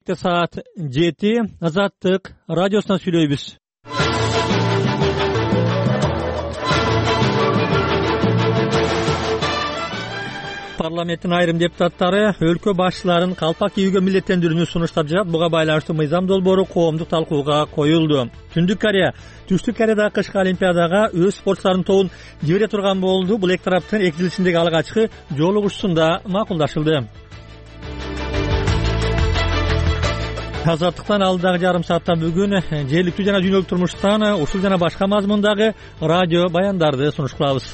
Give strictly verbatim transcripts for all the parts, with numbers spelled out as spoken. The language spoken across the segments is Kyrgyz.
кечке саат жети Азаттык радиосунан сүйлөйбүз. Парламенттин айрым депутаттары өлкө башчыларын калпак кийүүгө милдеттендирүүнү сунуштап жатат. Буга байланыштуу мыйзам долбоору коомдук талкууга коюлду. Түндүк Корея Түштүк Кореядагы кышкы олимпиадага өз спортчуларынын тобун жибере турган болду. Бул эки тараптын эки жыл ичиндеги алгачкы жолугушуусунда макулдашылды. Азаттыктан алдыдагы жарым саатта бүгүн жергиликтүү жана дүйнөлүк турмуштан ушул жана башка мазмундагы радио баяндарды сунуш кылабыз.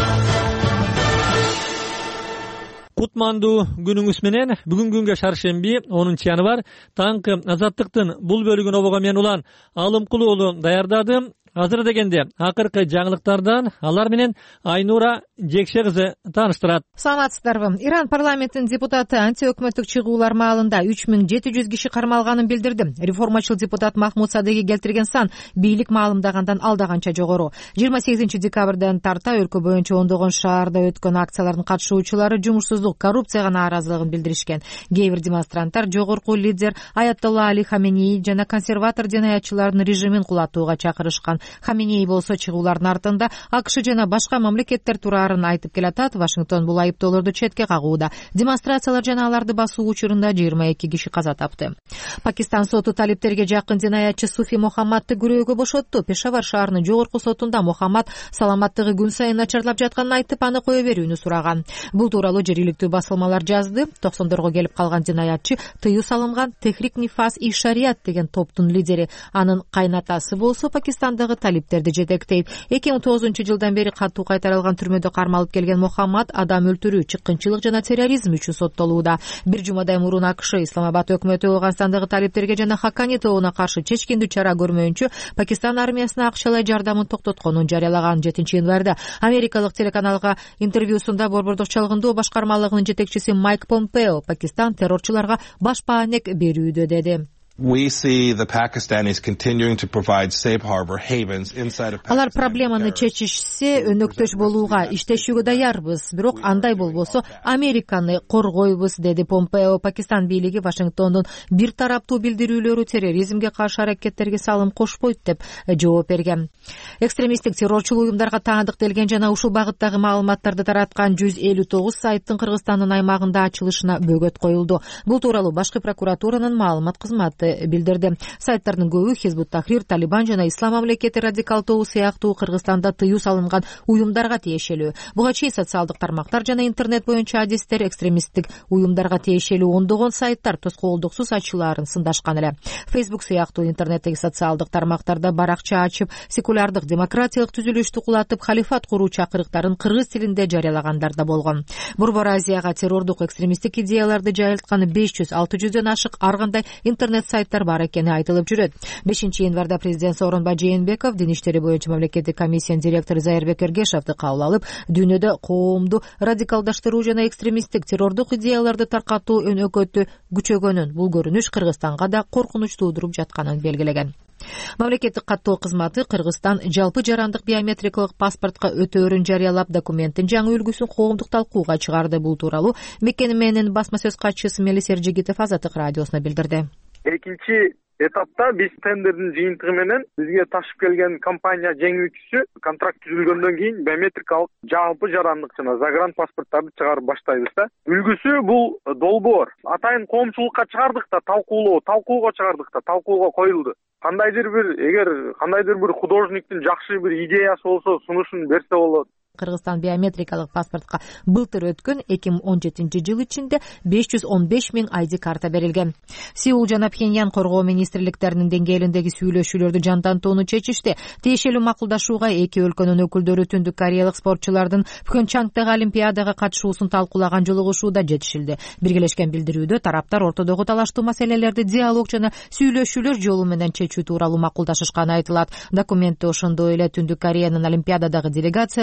Кутмандуу күнүңүз менен. Бүгүн күнгө шаршемби онунчу январь таңкы Азаттыктын бул бөлүгүн обого мен улан Алымкулуу уулу даярдады. Азыр дегенде акыркы жаңылыктардан алар менен Айнура Жекше кызы тааныштырат. Саламатсыздарбы? Иран парламентинин депутаты антиөкмөттүк чыгуулар маалында үч миң жети жүз киши кармалганын билдирди. Реформачыл депутат Махмуд Садыги келтирген сан бийлик маалымдагандан алдаганча жогору. жыйырма сегизинчи декабрдан тарта өлкө боюнча ондогон шаарда өткөн акциялардын катышуучулары жумушсуздук, коррупцияга нааразылыгын билдиришкен. Кээ бир демонстранттар жогорку лидер Аятолла Али Хаменеи жана консерватор жанаятчылардын режимин кулатууга чакырышкан. Хаменеи болсо чыгуулардын артында АКШ жана башка мамлекеттер тураарын айтып келатат. Вашингтон бул айыптоолорду четке кагууда. Демонстрациялар жана аларды басуу учурунда жыйырма эки киши каза тапты. Пакистан соту талиптерге жакын жанаятчы Суфи Мохаммадты күрөөгө бошотту. Пешавар шаарынын жогорку сотунда Мохаммад саламаттыгы күн сайын начарлап жатканын айтып, аны кое берүүнү сураган. Бул тууралуу жергиликтүү басылмалар жазды. токсондорго келип калган жанаятчы тыюу салынган Техрик Нифас и Шариат деген топтун лидери. Анын кайнатасы болсо Пакистандагы талиптерди жетектейт. эки миң тогузунчу жылдан бери катуу кайтарылган түрмөдө кармалып келген Мохаммад адам өлтүрүү, чыккынчылык жана терроризм үчүн соттолууда. Бир жумадай мурун АКШ Исламабад өкмөтү Ооганстандагы талиптерге жана Хаккани тобуна каршы чечкиндүү чара көрмөйүнчө Пакистан армиясына акчалай жардамын токтотконун жарыялаган. жетинчи январда америкалык телеканалга интервьюсунда Борбордук чалгындоо башкармалыгынын жетекчиси Майк Помпео Пакистан террорчуларга баш баанек берүүдө деди. We see the Pakistanis continuing to provide safe harbor havens inside of Pakistan. Алар проблеманы чечишсе, өнөктөш болууга иштешүүгө даярбыз, бирок андай болбосо Американы коргойбуз, деди Помпео. Пакистан бийлиги Вашингтондун бир тараптуу билдирүүлөрү терроризмге каршы аракеттерге салым кошпойт деп жооп берген. Экстремисттик террорчул уюмдарга таандыктелген жана ушул багыттагы маалыматтарды тараткан жүз элүү тогуз сайттын Кыргызстандын аймагында ачылышына бөгөт коюлду. Бул тууралуу башкы прокуратуранын маалымат кызматы билдирди. Сайттардын көбү Хизбут Тахрир, Талибан жана Ислам мамлекети радикал тобу сыяктуу Кыргызстанда тыюу салынган уюмдарга тиешелүү. Буга чейин социалдык тармактар жана интернет боюнча адистер экстремисттик уюмдарга тиешелүү ондогон сайттар тоскоолдуксуз ачылаарын сындашкан эле. Facebook сыяктуу интернеттеги социалдык тармактарда баракча ачып, секулярдык демократиялык түзүлүштү кулатып, халифат куруу чакырыктарын кыргыз тилинде жарыялагандар да болгон. Борбор Азияга террордук экстремисттик идеяларды жайылткан беш жүз алты жүздөн ашык ар кандай интернет сайттар бар экени айтылып жүрөт. бешинчи январда президент Сооронбай Жээнбеков Дин иштери боюнча мамлекеттик комиссиянын директору Зайырбек Эргешевди кабыл алып, дүйнөдө коомду радикалдаштыруу жана экстремисттик террордук идеяларды таркатуу өнөкөтү күчөгөнүн, бул көрүнүш Кыргызстанга да коркунуч туудуруп жатканын белгилеген. Мамлекеттик каттоо кызматы Кыргызстан жалпы жарандык биометрикалык паспортко өтөөрүн жарыялап, документтин жаңы үлгүсүн коомдук талкууга чыгарды. Бул тууралуу Мекенменин басма сөз катчысы Мелис Эржигитов Азаттык радиосуна билдирди. Экинчи этапта биз тендердин жыйынтыгы менен бизге ташып келген компания жеңүүчүсү контракт түзүлгөндөн кийин биометрикалык жалпы жарандык жана загран паспорттарды чыгарып баштайбыз да. Үлгүсү бул долбоор. Атайын коомчулукка чыгардык да, талкуулоо, талкууга чыгардык да, талкууга коюлду. Кандайдыр бир, эгер кандайдыр бир художниктин жакшы бир идеясы болсо, сунушун берсе болот. Кыргызстан биометрикалык паспортко былтыр өткөн эки миң он жетинчи жыл ичинде беш жүз он беш миң ай ди карта берилген. Сеул жана Пхеньян коргоо министрликтеринин деңгээлиндеги сүйлөшүүлөрдү жандантууну чечишти. Тиешелүү макулдашууга эки өлкөнүн өкүлдөрү Түндүк Кореялык спортчулардын Пхенчангдагы олимпиадага катышуусун талкуулаган жолугушууда жетишилди. Биргелешкен билдирүүдө тараптар ортодогу талаштуу маселелерди диалог жана сүйлөшүүлөр жолу менен чечүү тууралуу макулдашышканы айтылат. Документте ошондой эле Түндүк Кореянын олимпиададагы делегациясы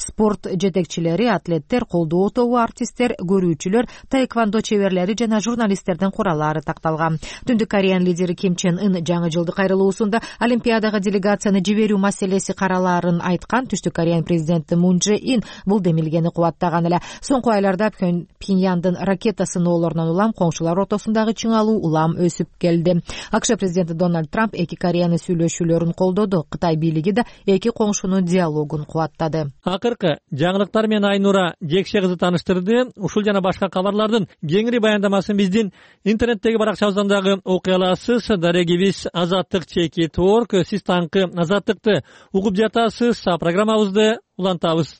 Спорт жетекчилери, атлеттер, колдоо тобу, артисттер, көрүүчүлөр, таэквондо чеберлери жана журналисттердин кураллары такталган. Түндүк Кореянын лидери Ким Чен Ын жаңы жылдык кайрылуусунда Олимпиадага делегацияны жиберүү маселеси каралаарын айткан. Түштүк Кореянын президенти Мун Чже Ин бул демилгени кубаттаган эле. Соңку айларда Пхеньяндын ракета сыноолорунан улам коңшулар ортосундагы чыңалуу улам өсүп келди. АКШ президенти Дональд Трамп эки Кореянын сүйлөшүүлөрүн колдоду. Кытай бийлиги да эки коңшунун диалогун кубаттады. Акыркы жаңылыктар менен Айнура Жекше кызы тааныштырды. Ушул жана башка кабарлардын кеңири баяндамасын биздин интернеттеги баракчабыздан дагы окуй аласыз. Дарегибиз Азаттык чеки торг. Сиз таңкы Азаттыкты угуп жатасыз. Программабызды улантабыз.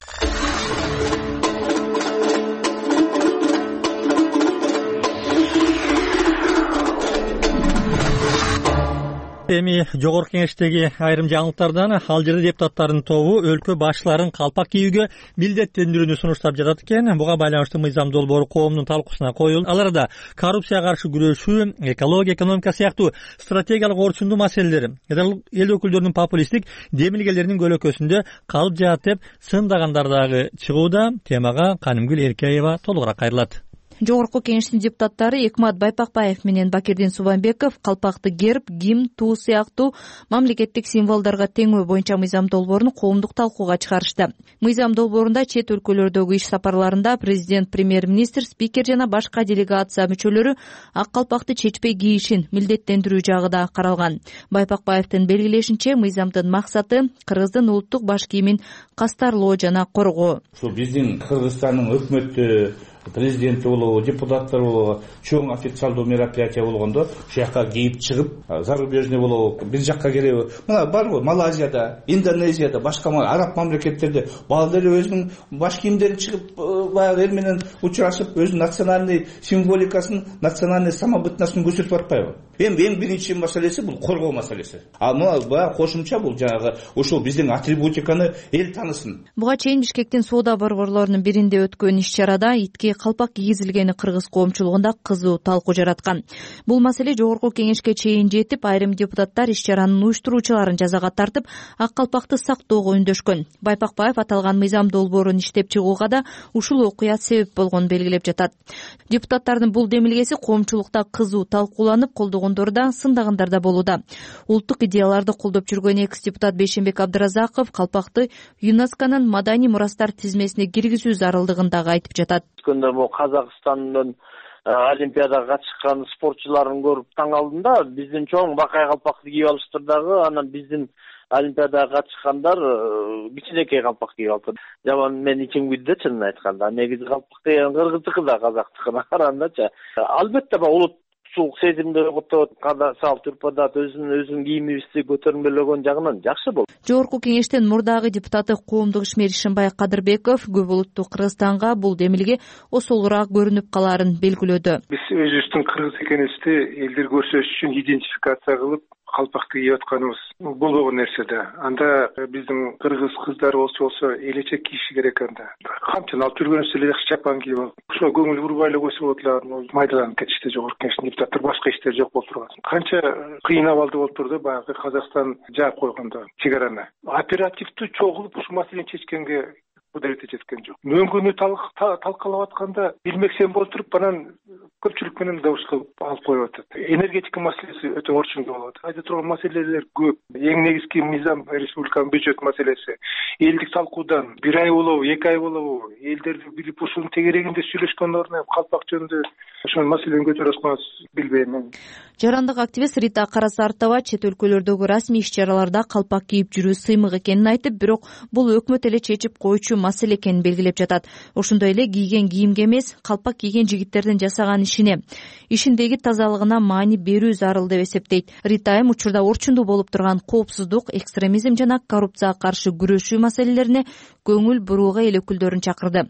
Эми жогорку кеңештеги айрым жаңылыктардан ал жерде депутаттардын тобу өлкө башчыларын калпак кийүүгө милдеттендирүүнү сунуштап жатат экен. Буга байланыштуу мыйзам долбоору коомдун талкуусуна коюлду. Аларда коррупцияга каршы күрөшүү, экология, экономика сыяктуу стратегиялык орчундуу маселелер, эл өкүлдөрүнүн популисттик демилгелеринин көлөкөсүндө калып жатат деп сындагандар дагы чыгууда. Темага Канымгүл Эркеева толугураак кайрылат. Жогорку кеңештин депутаттары Экмат Байпакбаев менен Бакирдин Субанбеков калпакты герб, гимн, туу сыяктуу мамлекеттик символдорго теңөө боюнча мыйзам долбоорун коомдук талкууга чыгарышты. Мыйзам долбоорунда чет өлкөлөрдөгү иш сапарларында президент, премьер-министр, спикер жана башка делегация мүчөлөрү ак калпакты чечпей кийишин милдеттендирүү жагы да каралган. Байпакбаевдин белгилешинче, мыйзамдын максаты кыргыздын улуттук баш кийимин кастарлоо жана коргоо. Ушул биздин Кыргызстандын өкмөтү, президенти болобу, депутаттар болобу, чоң официалдуу мероприятие болгондо ушул жака кийип чыгып, зарубежный болобу, бир жакка келеби. Мына барбы Малайзияда, Индонезияда, башка араб мамлекеттерде балдар өзүнүн баш кийимдерин чыгып, баягы эл менен учурашып, өзүнүн национальный символикасын, национальный самобытносын көрсөтүп атпайбы? Эми эң биринчи маселеси бул коргоо маселеси. А мына баягы кошумча бул жанагы ушул биздин атрибутиканы эл таанысын. Буга чейин Бишкектин соода борборлорунун биринде өткөн иш-чарада итке калпак кийгизилгени кыргыз коомчулугунда кызуу талкуу жараткан. Бул маселе жогорку кеңешке чейин жетип, айрым депутаттар иш-чаранын уюштуруучуларын жазага тартып, ак калпакты сактоого үндөшкөн. Байпакбаев аталган мыйзам долбоорун иштеп чыгууга да ушул окуя себеп болгонун белгилеп жатат. Депутаттардын бул демилгеси коомчулукта кызуу талкууланып, колдогондор да, сындагандар да болууда. Улуттук идеяларды колдоп жүргөн экс депутат Бейшенбек Абдыразаков калпакты ЮНЕСКОнун маданий мурастар тизмесине киргизүү зарылдыгын дагы айтып жатат. Бул Казакстандын Олимпиадага чыккан спортчуларын көрүп таң алдым да, биздин чоң бакай калпакты кийип алыштыр дагы, анан биздин Олимпиадага чыккандар кичинекей калпак кийип алыптыр. Жаман мен ичим күйдү чынын айтканда. Негизи калпак деген кыргыздыкы да, казактыкына карагандачы. Албетте бу улут сулук сезимди ойготот, када салт үрпадат, өзүнүн өзүнүн кийимибизди көтөрмөлөгөн жагынан жакшы болду. Жогорку кеңештин мурдагы депутаты коомдук ишмер Ишимбай Кадырбеков көп улуттуу Кыргызстанга бул демилге осолураак көрүнүп калаарын белгилөөдө. Биз өзүбүздүн кыргыз экенибизди элдер көрсөтүш үчүн идентификация кылып калпакты кийип атканыбыз болбогон нерсе да. Анда биздин кыргыз кыздары болсо болсо элечек кийиши керек анда. Камчыны алып жүргөнүбүздө эле чапан кийип алып, ошо көңүл бурбай эле койсо болот эле, майдаланып кетишти жогорку кеңештин депутаттары, башка иштер жок болуп турган. Канча кыйын абалда болуп турду баягы Казакстан жаап койгондо чегараны. Оперативдүү чогулуп ушул маселени чечкенге кудурети жеткен жок. Мөңгүнү талкалап атканда билмексен болуп туруп, анан көпчүлүк менен добушка алып коюп атат. Энергетика маселеси өтө орчундуу болот. Айта турган маселелер көп. Эң негизги мыйзам республиканын бюджет маселеси. Элдик талкуудан бир ай болобу, эки ай болобу, элдерди билип ушунун тегерегинде сүйлөшкөн ордуна калпак жөнүндө ошол маселени көтөрүп атканыбыз билбейм. Жарандык активист Рита Карасартова чет өлкөлөрдөгү расмий иш-чараларда калпак кийип жүрүү сыймык экенин айтып, бирок бул өкмөт эле чечип коючу маселе экенин белгилеп жатат. Ошондой эле кийген кийимге эмес, калпак кийген жигиттердин жасаган ишине, ишиндеги тазалыгына маани берүү зарыл деп эсептейт. Рита айым учурда орчундуу болуп турган коопсуздук, экстремизм жана коррупцияга каршы күрөшүү маселелерине көңүл бурууга эл өкүлдөрүн чакырды.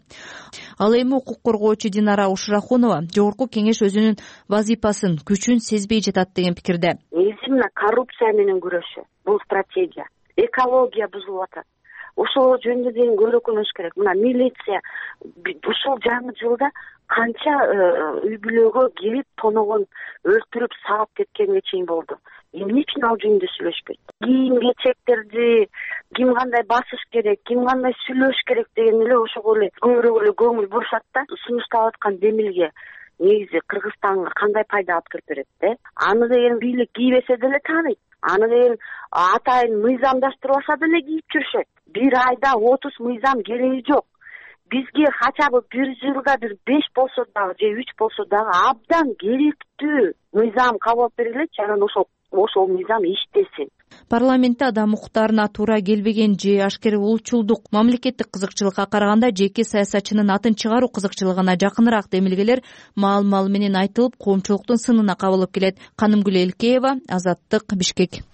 Ал эми укук коргоочу Динара Ушрахунова жогорку кеңеш өзүнүн вазифасын, күчүн сезбей жатат деген пикирде. Негизи мына коррупция менен күрөшүү, бул стратегия. Экология бузулуп атат. ошол жөнүндө деген көрөкүнүш керек. Мына милиция ушул жаңы жылда канча үй бүлөгө келип тоногон өлтүрүп саап кеткенге чейин болду. Эмне үчүн ал жөнүндө сүйлөшпөйт? Кийим кечектерди ким кандай басыш керек, ким кандай сүйлөш керек деген эле ошого эле көбүрөөк эле көңүл бурушат да. Сунушталып аткан демилге негизи Кыргызстанга кандай пайда алып келип берет да? Аны деген бийлик кийбесе деле тааныйт. Аны деген атайын мыйзамдаштырбаса деле кийип жүрүшөт. Бир айда отуз мыйзам кереги жок. Бизге хотя бы бир жылда бир беш болсо дагы же үч болсо дагы абдан керектүү мыйзам кабыл алып берилечи, анан ошол ошол мыйзам иштесин. Парламентте адам укуктарына туура келбеген же ашкер улчулдук, мамлекеттик кызыкчылыкка караганда жеке саясатчынын атын чыгаруу кызыкчылыгына жакыныраак демилгелер маал-маал менен айтылып, коомчулуктун сынына кабылып келет. Канымгүл Элкеева, Азаттык, Бишкек.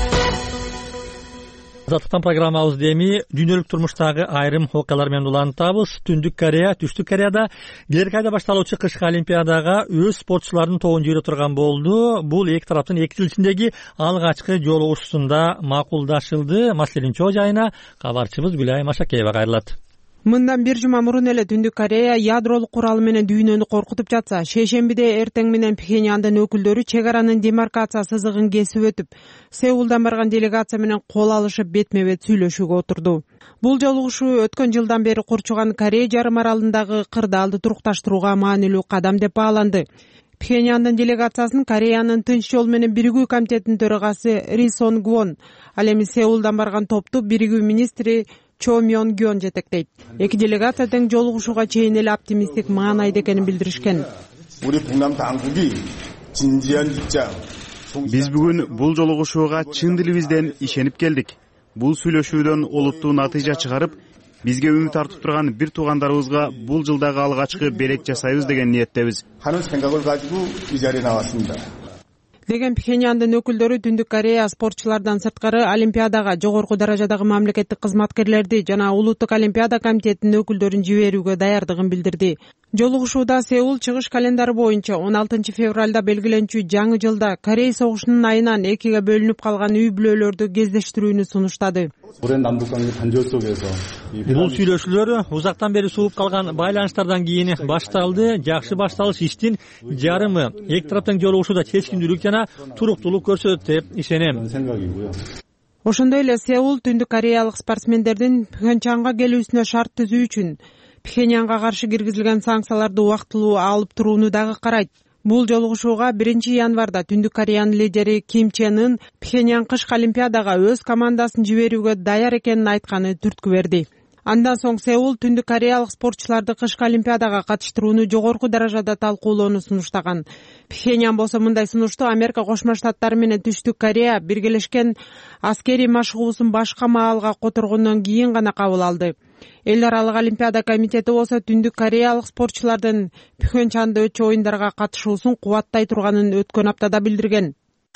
Азаттыктан программабыз деми дүйнөлүк турмуштагы айрым окуялар менен улантабыз. Түндүк Корея, Түштүк Кореяда келер айда башталуучу кышкы олимпиадага өз спортчуларын тобун жибере турган болду. Бул эки тараптын эки жыл ичиндеги алгачкы жолугушуусунда макулдашылды. Маселенин чоо жайына кабарчыбыз Гүлай Машакеева кайрылат. Мындан бир жума мурун эле Түндүк Корея ядролук куралы менен дүйнөнү коркутуп жатса, шейшембиде эртең менен Пхеньяндын өкүлдөрү чек аранын демаркация сызыгын кесип өтүп, Сеулдан барган делегация менен кол алышып бетме-бет сүйлөшүүгө отурду. Бул жолугушуу өткөн жылдан бери курчуган Корея жарым аралындагы кырдаалды турукташтырууга маанилүү кадам деп бааланды. Пхеньяндын делегациясын Кореянын Тынч жол менен биригүү комитетинин төрагасы Ри Сон Гвон, ал эми Сеулдан барган топту биригүү министри Чо Мён Гён жетектейт. Эки делегация тең жолугушууга чейин эле оптимисттик маанайда экенин билдиришкен. Биз бүгүн бул жолугушууга чын дилибизден ишенип келдик. Бул сүйлөшүүдөн олуттуу натыйжа чыгарып, бизге үмүт артып турган бир туугандарыбызга бул жылдагы алгачкы белек жасайбыз деген ниеттебиз. Деген Пхеньяндын өкүлдөрү Түндүк Корея спортчулардан сырткары олимпиадага жогорку даражадагы мамлекеттик кызматкерлерди жана улуттук олимпиада комитетинин өкүлдөрүн жиберүүгө даярдыгын билдирди. Жолугушууда Сеул чыгыш календары боюнча он алтынчы февралда белгиленчү жаңы жылда Корея согушунун айынан экиге бөлүнүп калган үй бүлөлөрдү кездештирүүнү сунуштады. Бул сүйлөшүүлөр узактан бери сууп калган байланыштардан кийин башталды. Жакшы башталыш иштин жарымы эки тараптын жолугушууда чечкиндүүлүк жана туруктуулук көрсөтөт деп ишенем. Ошондой эле Сеул Түндүк Кореялык спортсмендердин Пхенчанга келүүсүнө шарт түзүү үчүн Пхеньянга каршы киргизилген санкцияларды убактылуу алып турууну дагы карайт. Бул жолугушууга биринчи январда Түндүк Кореянын лидери Ким Чен Ын Пхеньян кышкы олимпиадага өз командасын жиберүүгө даяр экенин айтканы түрткү берди. Андан соң Сеул Түндүк Кореялык спортчуларды кышкы олимпиадага катыштырууну жогорку даражада талкуулоону сунуштаган. Пхеньян болсо мындай сунушту Америка Кошмо Штаттары менен Түштүк Корея биргелешкен аскерий машыгуусун башка маалга которгондон кийин гана кабыл алды. Эл аралык олимпиада комитети болсо Түндүк Кореялык спортчулардын Пхенчанда өтчү оюндарга катышуусун кубаттай турганын өткөн аптада билдирген.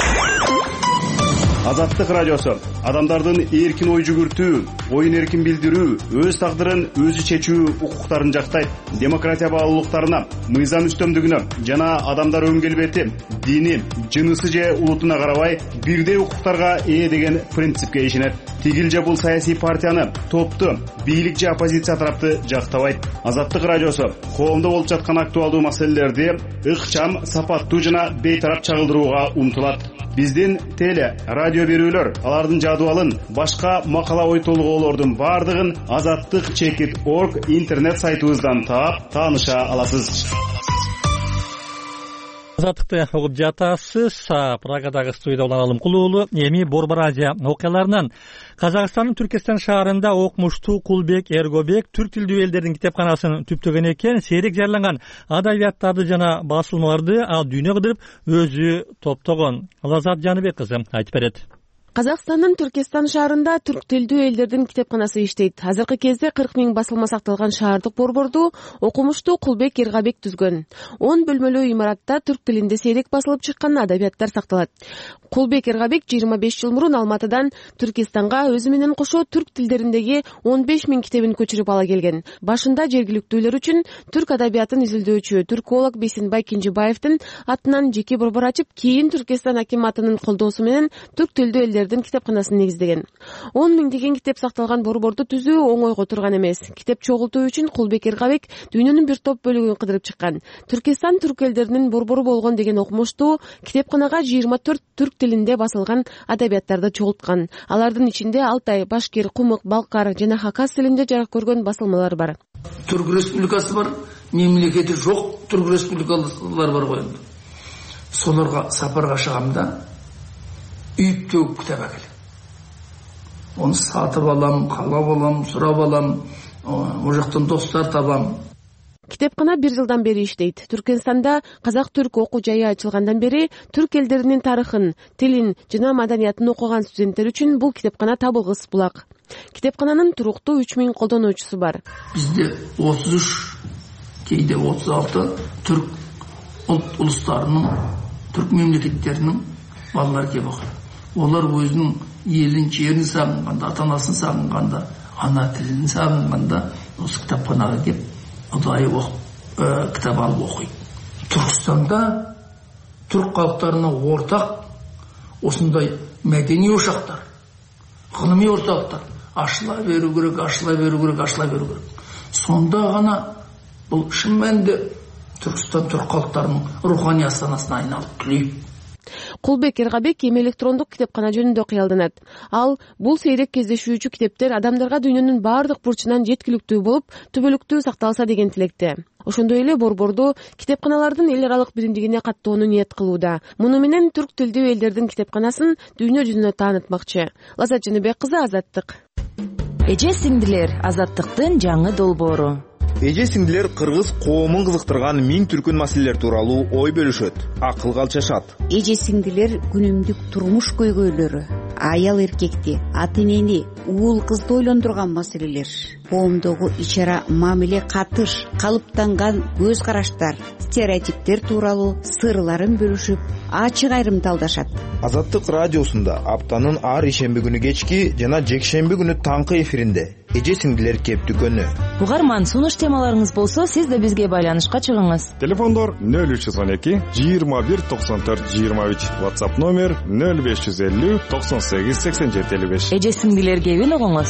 Азаттык радиосу адамдардын эркин ой жүгүртүү, оюн эркин билдирүү, өз тагдырын өзү чечүү укуктарын жактайт. Демократия баалуулуктарына, мыйзам үстөмдүгүнө жана адамдар өңгелбети, дини, жынысы же улутуна карабай бирдей укуктарга ээ деген принципке ишенет. Тигил же бул саясий партияны, топту, бийлик же оппозиция тарапты жактабайт. Азаттык радиосу коомдо болуп жаткан актуалдуу маселелерди ыкчам, сапаттуу жана бейтарап чагылдырууга умтулат. Биздин теле, радио берүүлөр, алардын жадыбалын, башка макала ой толгоолордун бардыгын азаттык чекит точка орг интернет сайтыбыздан таап, тааныша аласыз. Азаттыкты угуп жатасыз. Прагадагы студияда Улан Кулуулу. Эми Борбор Азия окуяларынан Казакстандын Түркестан шаарында окумуштуу Кулбек Эргобек түрк тилдүү элдердин китепканасын түптөгөн экен. Сейрек жарланган адабияттарды жана басылмаларды ал дүйнө кыдырып өзү топтогон. Лазат Жаныбек кызы айтып берет. Казакстандын Түркестан шаарында түрк тилдүү элдердин китепканасы иштейт. Азыркы кезде кырк миң басылма сакталган шаардык борборду окумуштуу Кулбек Эргобек түзгөн. он бөлмөлүү имаратта түрк тилинде сейрек басылып чыккан адабияттар сакталат. Кулбек Эргобек жыйырма беш жыл мурун Алматыдан Түркистанга өзү менен кошо түрк тилдериндеги он беш миң китебин көчүрүп ала келген. Башында жергиликтүүлөр үчүн түрк адабиятын изилдөөчү түрколог Бейсенбай Кенжебаевдин атынан жеке борбор ачып, кийин Түркистан акиматынын колдоосу менен түрк тилдүү элдер элдердин китепканасын негиздеген. он миңдеген китеп сакталган борборду түзүү оңойго турган эмес. Китеп чогултуу үчүн Кулбек Эргабек дүйнөнүн бир топ бөлүгүн кыдырып чыккан. Түркистан түрк элдеринин борбору болгон деген окумуштуу китепканага жыйырма төрт түрк тилинде басылган адабияттарды чогулткан. Алардын ичинде Алтай, Башкир, Кумук, Балкар жана Хакас тилинде жарык көргөн басылмалар бар. Түрк республикасы бар, мемлекети жок түрк республикалар бар ғой. Соларга сапарга чыгамда үйүп төгүп китеп әкелем. Оны сатып алам, калап алам, сурап алам, о жактан достор табам. Китепкана бир жылдан бери иштейт. Түркменстанда казак-түрк окуу жайы ачылгандан бери түрк элдеринин тарыхын, тилин жана маданиятын окуган студенттер үчүн бул китепкана табылгыс булак. Китепкананын туруктуу үч миң колдонуучусу бар. Бизде отуз үч, кейде отуз алты түрк ұлт улустарынын, түрк мемлекеттеринин балалары келип окуйт. Олар өзүнүн элин, жерин сагынганда, ата-анасын сагынганда, ана тилин сагынганда осы китапканага келип удайы окуп, китап алып окуйт. Түркстанда түрк калктарына ортак осындай мәдени ошактар, гылымий орталыктар ашыла беру керек, ашыла беру керек, ашыла беру керек. Сонда гана бул шын мәнинде Түркстан түрк калктарынын руханий астанасына айналып келет. Кулбек Эргабек эми электрондук китепкана жөнүндө кыялданат. Ал бул сейрек кездешүүчү китептер адамдарга дүйнөнүн баардык бурчунан жеткиликтүү болуп, түбөлүктүү сакталса деген тилекте. Ошондой эле борборду китепканалардын эл аралык биримдигине каттоону ниет кылууда. Муну менен түрк тилдүү элдердин китепканасын дүйнө жүзүнө таанытмакчы. Лаззат Жаныбеккызы, Азаттык. Эже сиңдилер, Азаттыктын жаңы долбоору. Эже сиңдилер кыргыз коомун кызыктырган миң түркүн маселелер тууралуу ой бөлүшөт, акыл калчашат. Эже сиңдилер күнүмдүк турмуш көйгөйлөрү, аял эркекти, ата энени, уул кызды ойлондурган маселелер, коомдогу ичара мамиле катыш, калыптанган көз караштар, стереотиптер тууралуу сырларын бөлүшүп, ачык айрымдалдашат. Азаттык радиосунда аптанын ар ишемби күнү кечки жана жекшемби күнү таңкы эфиринде эже сиңдилер кеп дүкөнү. Угарман, сунуш темаларыңыз болсо, сиз да бизге байланышка чыгыңыз. Телефондор нөл үч жүз он эки жыйырма бир токсон төрт жыйырма үч, WhatsApp номер нөл беш жүз элүү токсон сегиз сексен жети элүү беш. Эже сиңдилер кебин угуңуз.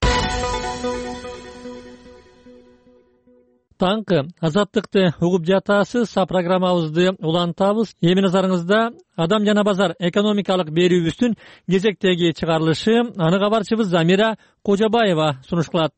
Таңкы Азаттыкты угуп жатасыз, са программабызды улантабыз. Эми назарыңызда Адам жана базар экономикалык берүүбүздүн кезектеги чыгарылышы. Аны кабарчыбыз Замира Кожобаева сунуш кылат.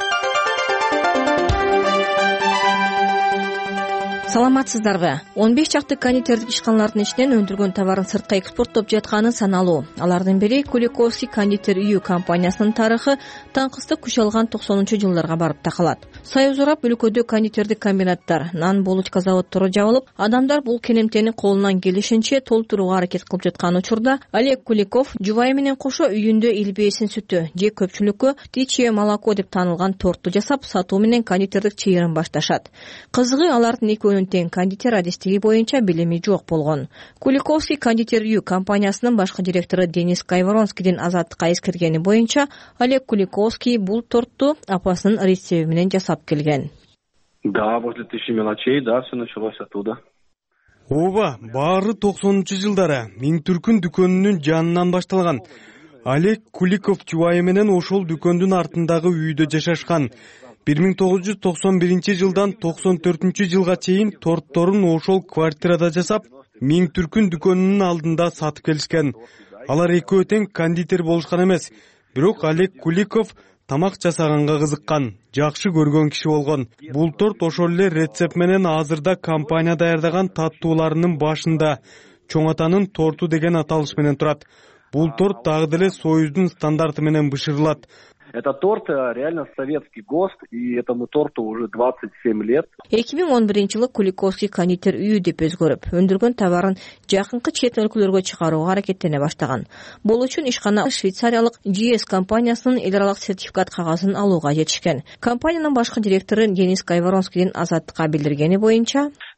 Саламатсыздарбы? он беш чакты кондитердик ишканалардын ичинен өндүргөн товарын сыртка экспорттоп жатканы саналуу. Алардын бири Куликовский кондитер үйү компаниясынын тарыхы таңкыстык күч алган токсонунчу жылдарга барып такалат. Союз урап өлкөдө кондитердик комбинаттар, нан булочка заводдору жабылып, адамдар бул келемтени колунан келишинче толтурууга аракет кылып жаткан учурда Олег Куликов жубайы менен кошо үйүндө илбээсин сүтү же көпчүлүккө птичье молоко деп таанылган торту жасап, сатуу менен кондитердик чыйырын башташат. Кызыгы, алардын экөөнүн тең кондитер адистиги боюнча билими жок болгон. Куликовский кондитер үйү компаниясынын башкы директору Денис Кайворонскийдин Азаттыкка эскергени боюнча, Олег Куликовский бул торту апасынын рецепти менен жасап келген. Да, после тысячи мелочей, да, все началось оттуда. Ооба, баары токсонунчу жылдары миң түркүн дүкөнүнүн жанынан башталган. Олег Куликов жубайы менен ошол дүкөндүн артындагы үйдө жашашкан. бир миң тогуз жүз токсон биринчи жылдан токсон төртүнчү жылга чейин тортторун ошол квартирада жасап, миң түркүн дүкөнүнүн алдында сатып келишкен. Алар экөө тең кондитер болушкан эмес, бирок Олег Куликов тамак жасаганга кызыккан, жакшы көргөн киши болгон. Бул торт ошол эле рецепт менен азырда компания даярдаган таттууларынын башында чоң атанын торту деген аталыш менен турат. Бул торт дагы деле Союздун стандарты менен бышырылат. Это торт реально советский ГОСТ, и этому торту уже двадцать семь лет. эки миң он биринчи жылы Куликовский кондитер үйү деп өзгөрүп, өндүргөн товарын жакынкы чет өлкөлөргө чыгарууга аракеттене баштаган. Бул үчүн ишкана швейцариялык джи эс компаниясынын эл аралык сертификат кагазын алууга жетишкен. Компаниянын башкы директору Денис Кайворонскийдин Азаттыкка билдиргени боюнча,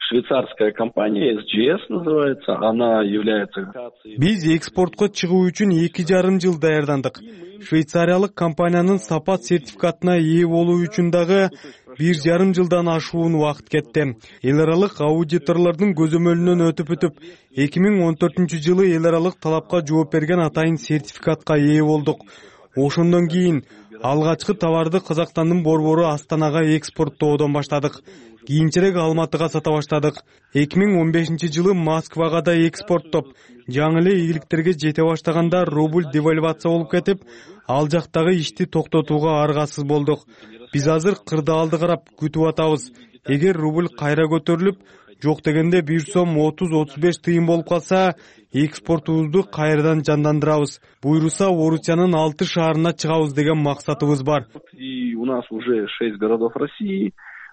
швейцарская компания эс джи эс называется, она является... Биз экспортко чыгуу үчүн эки жарым жыл даярдандык. Швейцариялык компаниянын сапат сертификатына ээ болуу үчүн дагы бир жарым жылдан ашуун убакыт кетти. Эл аралык аудиторлордун көзөмөлүнөн өтүп өтүп эки миң он төртүнчү жылы эл аралык талапка жооп берген атайын сертификатка ээ болдук. Ошондон кийин алгачкы товарды Казакстандын борбору Астанага экспорттоодон баштадык. Кийинчерээк Алматыга сата баштадык. эки миң он бешинчи жылы Москвага да экспорттоп, жаңы эле ийгиликтерге жете баштаганда рубль девальвация болуп кетип, ал жактагы ишти токтотууга аргасыз болдук. Биз азыр кырдаалды карап күтүп атабыз. Эгер рубль кайра көтөрүлүп, жок дегенде бир сом отуз отуз беш тыйын болуп калса, экспортубузду кайрадан жандандырабыз. Буйруса Орусиянын алты шаарына чыгабыз деген максатыбыз бар. И у нас уже шесть городов России.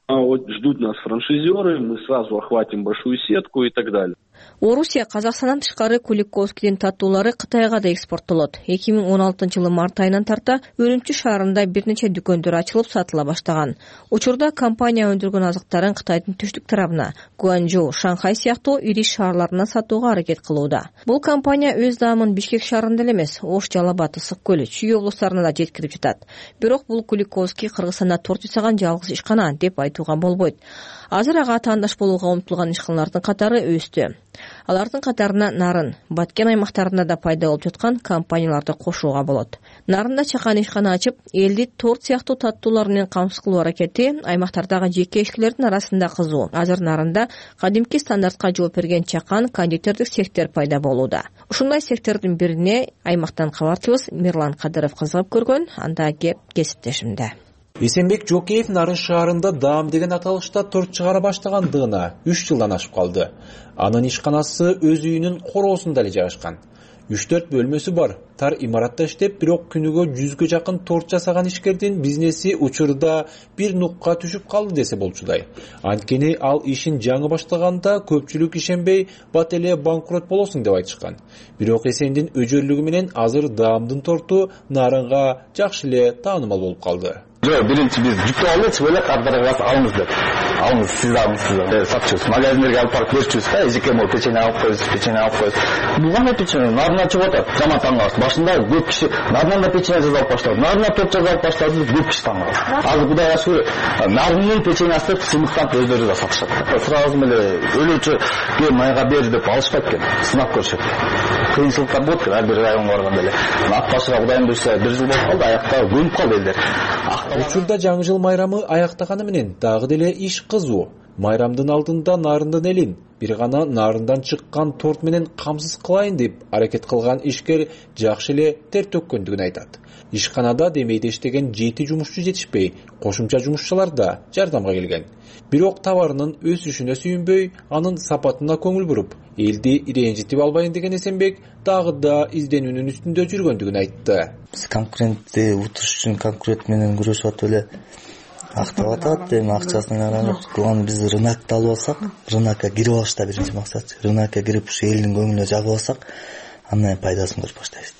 Ждут нас франшизеры, мы сразу охватим большую сетку и так далее. Орусия Казакстандан тышкары Куликовскийдин таттуулары Кытайга да экспорттолот. эки миң он алтынчы жылы март айынан тарта Өрүмчү шаарында бир нече дүкөндөр ачылып сатыла баштаган. Учурда компания өндүргөн азыктарын Кытайдын түштүк тарабына, Гуанчжоу, Шанхай сыяктуу ири шаарларына сатууга аракет кылууда. Бул компания өз даамын Бишкек шаарында эле эмес, Ош, Жалал Абад, Ысык көл, Чүй облустарына да жеткирип жатат. Бирок бул Куликовский Кыргызстанда торт жасаган жалгыз ишкана деп айтууга болбойт. Азыр ага таандаш болууга умтулган ишканалардын катары өстү. Алардын катарына Нарын, Баткен аймактарында да пайда болуп жаткан компанияларды кошууга болот. Нарында чакан ишкана ачып, элди торт сыяктуу таттуулар менен камсыз кылуу аракети аймактардагы жеке ишкилердин арасында кызуу. Азыр Нарында кадимки стандартка жооп берген чакан кондитердик цехтер пайда болууда. Ушундай цехтердин бирине аймактан кабарчыбыз Мирлан Кадыров кызыгып көргөн, анда кеп кесиптешимде. Эсенбек Жокеев Нарын шаарында даам деген аталышта торт чыгара баштагандыгына үч жылдан ашып калды. Анын ишканасы өз үйүнүн короосунда эле жайгашкан. үч төрт бөлмөсү бар. Тар имаратта иштеп, бирок күнүгө жүзгө жакын торт жасаган ишкердин бизнеси учурда бир нукка түшүп калды десе болчудай. Анткени ал ишин жаңы баштаганда көпчүлүк ишенбей, бат эле банкрот болосуң деп айтышкан. Бирок Эсендин өжөрлүгү менен азыр даамдын торту Нарынга жакшы эле таанымал болуп калды. Жок, биринчи биз жүктөп алып, ойлоп кардырып алыңыз деп. Алыңыз, сиз алыңыз, сиз сатчыбыз. Магазиндерге алып барып берчүбүз да, эжеке мол печенье алып коебуз, печенье алып коебуз. Бул кандай печенье? Нарына чыгып атат. Жаман таң калабыз. Башында көп киши Нарынан да печенье жасап баштады. Нарына торт жасап баштады, көп киши таң калды. Азыр Кудайга шүгүр, Нарынын печеньясын сыймыктап өздөрү да сатышат. Сразу эле өлүүчү кел майга бер деп алышпайт экен. Сынап көрүшөт. Кыйынчылыктар болот, ар бир районго барганда эле. Ат башыга Кудайым буйрса бир жыл болуп калды, аякта көнүп калды элдер. Учурда жаңы жыл майрамы аяктаганы менен дагы деле иш кызуу. Майрамдын алдында Нарындын элин бир гана Нарындан чыккан торт менен камсыз кылайын деп аракет кылган ишкер жакшы эле тер төккөндүгүн айтат. Ишканада демейде иштеген жети жумушчу жетишпей, кошумча жумушчулар да жардамга келген. Бирок товарынын өсүшүнө сүйүнбөй, анын сапатына көңүл буруп, элди ренжитип албайын деген Эсенбек дагы да изденүүнүн үстүндө жүргөндүгүн айтты. Биз конкурентти утуш үчүн конкурент менен күрөшүп атып эле актап атат, эми акчасын аралап, кылган биз рынокто алып алсак, рынокко кирип алыш да биринчи максат. Рынокко кирип ушу элдин көңүлүнө жагып алсак, андан пайдасын көрүп баштайбыз.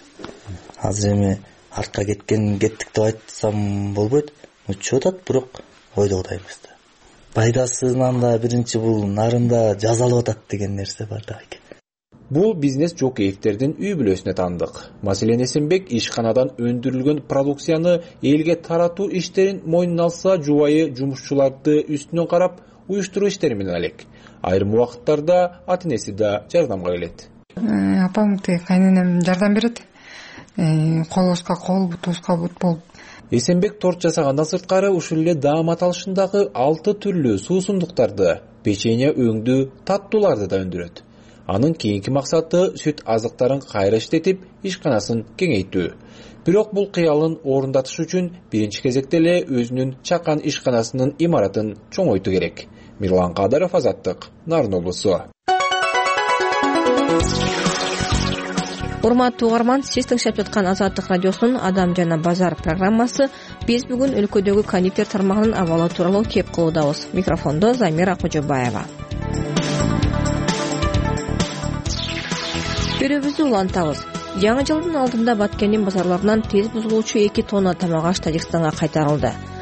Азыр эми артка кеткен кеттик деп айтсам болбойт. Чыгып атат, бирок ойдогудай эмес да. Пайдасынан да биринчи бул Нарында жазалып атат деген нерсе бар да экен. Бул бизнес Жокеевтердин үй бүлөсүнө таандык. Маселен Эсенбек ишканадан өндүрүлгөн продукцияны элге таратуу иштерин мойнуна алса, жубайы жумушчуларды үстүнөн карап уюштуруу иштери менен алек. Айрым убакыттарда ата-энеси да жардамга келет. Апам тиги кайненем жардам берет. Колубузга кол, бутубузга бут болуп. Эсенбек торт жасагандан сырткары ушул эле даам аталышындагы алты түрлүү суусундуктарды, печенье өңдүү таттууларды да өндүрөт. Анын кийинки максаты сүт азыктарын кайра иштетип, ишканасын кеңейтүү. Бирок бул кыялын орундатыш үчүн биринчи кезекте эле өзүнүн чакан ишканасынын имаратын чоңойтуу керек. Мирлан Кадыров, Азаттык, Нарын облусу. Урматтуу угарман, сиз тыңшап жаткан Азаттык радиосунун Адам жана базар программасы. Биз бүгүн өлкөдөгү кондитер тармагынын абалы тууралуу кеп кылуудабыз. Микрофондо Замира Кожобаева. Берүүбүздү улантабыз. Жаңы жылдын алдында Баткендин базарларынан тез бузулуучу эки тонна тамак аш Тажикстанга кайтарылды.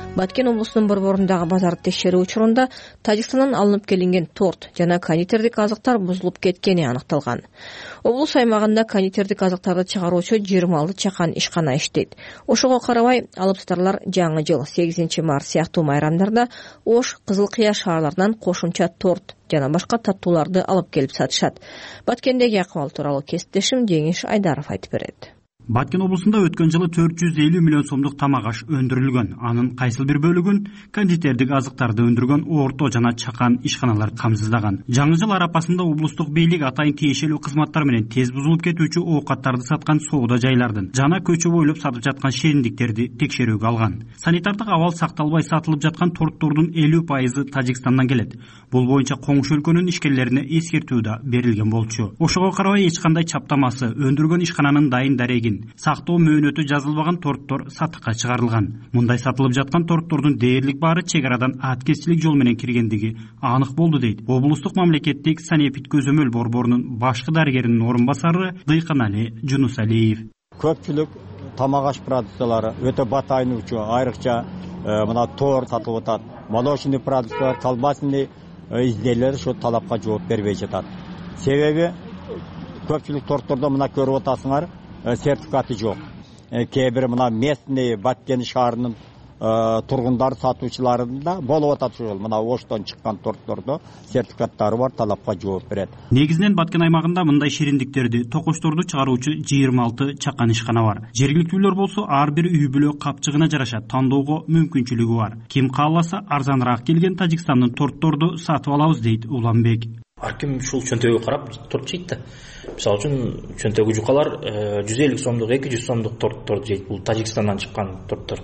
Баткен облусунун борборундагы базарды текшерүү учурунда Тажикстандан алынып келинген торт жана кондитердик азыктар бузулуп кеткени аныкталган. Облус аймагында кондитердик азыктарды чыгаруучу жыйырма алты чакан ишкана иштейт. Ошого карабай, алыптарлар жаңы жыл, сегизинчи март сыяктуу майрамдарда Ош, Кызыл Кыя шаарларынан кошумча торт жана башка таттууларды алып келип сатышат. Баткендеги акыбал тууралуу кесиптешим Жеңиш Айдаров айтып берет. Баткен облусунда өткөн жылы төрт жүз элүү миллион сомдук тамак аш өндүрүлгөн. Анын кайсыл бир бөлүгүн кондитердик азыктарды өндүргөн орто жана чакан ишканалар камсыздаган. Жаңы жыл арапасында облустук бийлик атайын тиешелүү кызматтар менен тез бузулуп кетүүчү оокаттарды саткан соода жайлардын жана көчө бойлоп сатып жаткан шериндиктерди текшерүүгө алган. Санитардык абал сакталбай сатылып жаткан торттордун элүү пайызы Тажикстандан келет. Бул боюнча коңшу өлкөнүн ишкерлерине эскертүү да берилген болчу. Ошого карабай эч кандай чаптамасы, өндүргөн ишкананын дайын дарегин, сактоо мөөнөтү жазылбаган торттор сатыкка чыгарылган. Мындай сатылып жаткан торттордун дээрлик баары чек арадан аткезчилик жол менен киргендиги анык болду дейт облустук мамлекеттик санэпид көзөмөл борборунун башкы дарыгеринин орун басары Дыйканали Жунусалиев. Көпчүлүк тамак аш продукциялары өтө батайнуучу, айрыкча мына торт сатылып атат. Молочный продукциялар, колбасный изделиялер ошо талапка жооп бербей жатат. Себеби көпчүлүк торттордо мына көрүп атасыңар, сертификаты жок. Кээ бир мына местный Баткен шаарынын тургундар сатуучуларында болуп атат ушул. Мына Оштон чыккан торттордо сертификаттары бар, талапка жооп берет. Негизинен Баткен аймагында мындай шириндиктерди, токочторду чыгаруучу жыйырма алты чакан ишкана бар. Жергиликтүүлөр болсо ар бир үй бүлө капчыгына жараша тандоого мүмкүнчүлүгү бар. Ким кааласа арзаныраак келген Тажикстандын тортторду сатып алабыз дейт Уланбек. Ар ким ушул чөнтөгү карап торт жейт да. Мисалы үчүн чөнтөгү жукалар жүз элүү сомдук, эки жүз сомдук тортторду жейт. Бул Тажикстандан чыккан торттор.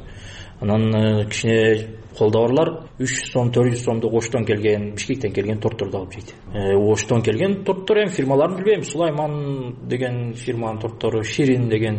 Анан кичине колдобарлар үч жүз сом, төрт жүз сомдук Оштон келген, Бишкектен келген тортторду алып жейт. Оштон келген торттор эми фирмаларын билбейм. Сулайман деген фирманын торттору, Ширин деген,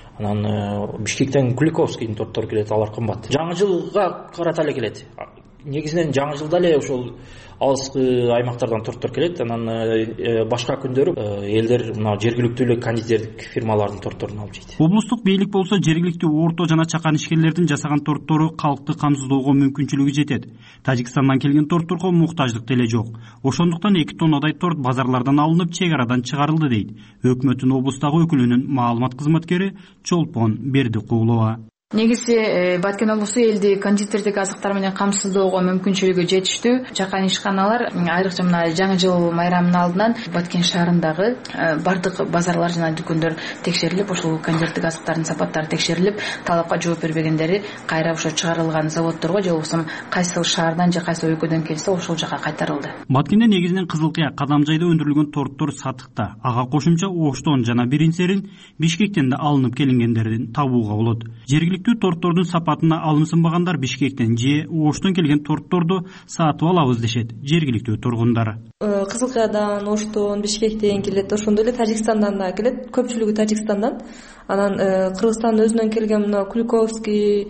анан Бишкектен Куликовскийдин торттору келет, алар кымбат. Жаңы жылга карата эле келет. Негизинен жаңы жылда эле ошол алыскы аймактардан торттор келет. Анан башка күндөрү элдер мына жергиликтүү эле кондитердик фирмалардын тортторун алып жейт. Облустук бийлик болсо жергиликтүү орто жана чакан ишкерлердин жасаган торттору калкты камсыздоого мүмкүнчүлүгү жетет. Тажикстандан келген тортторго муктаждык деле жок. Ошондуктан эки тоннадай торт базарлардан алынып, чек арадан чыгарылды дейт өкмөттүн облустагы өкүлүнүн маалымат кызматкери Чолпон Бердикулова. Негизи Баткен облусу элди кондитердик азыктар менен камсыздоого мүмкүнчүлүгү жетиштүү. Чакан ишканалар айрыкча мына жаңы жыл майрамынын алдынан Баткен шаарындагы бардык базарлар жана дүкөндөр текшерилип, ошол кондитердик азыктардын сапаттары текшерилип, талапка жооп бербегендери кайра ошо чыгарылган заводдорго же болбосо кайсы шаардан же кайсы өлкөдөн келсе ошол жака кайтарылды. Баткенде негизинен Кызыл Кыя, Кадамжайда өндүрүлгөн торттор сатыкта. Ага кошумча Оштон жана Биринсерин, Бишкектен да алынып келингендердин табууга болот. Жергиликтүү торттордун сапатына алымсынбагандар Бишкектен же Оштон келген тортторду сатып алабыз дешет жергиликтүү тургундар. Кызыл Кыядан, Оштон, Бишкектен келет, ошондой эле Тажикстандан да келет, көпчүлүгү Тажикстандан. Анан Кыргызстандын өзүнөн келген мына Куликовский,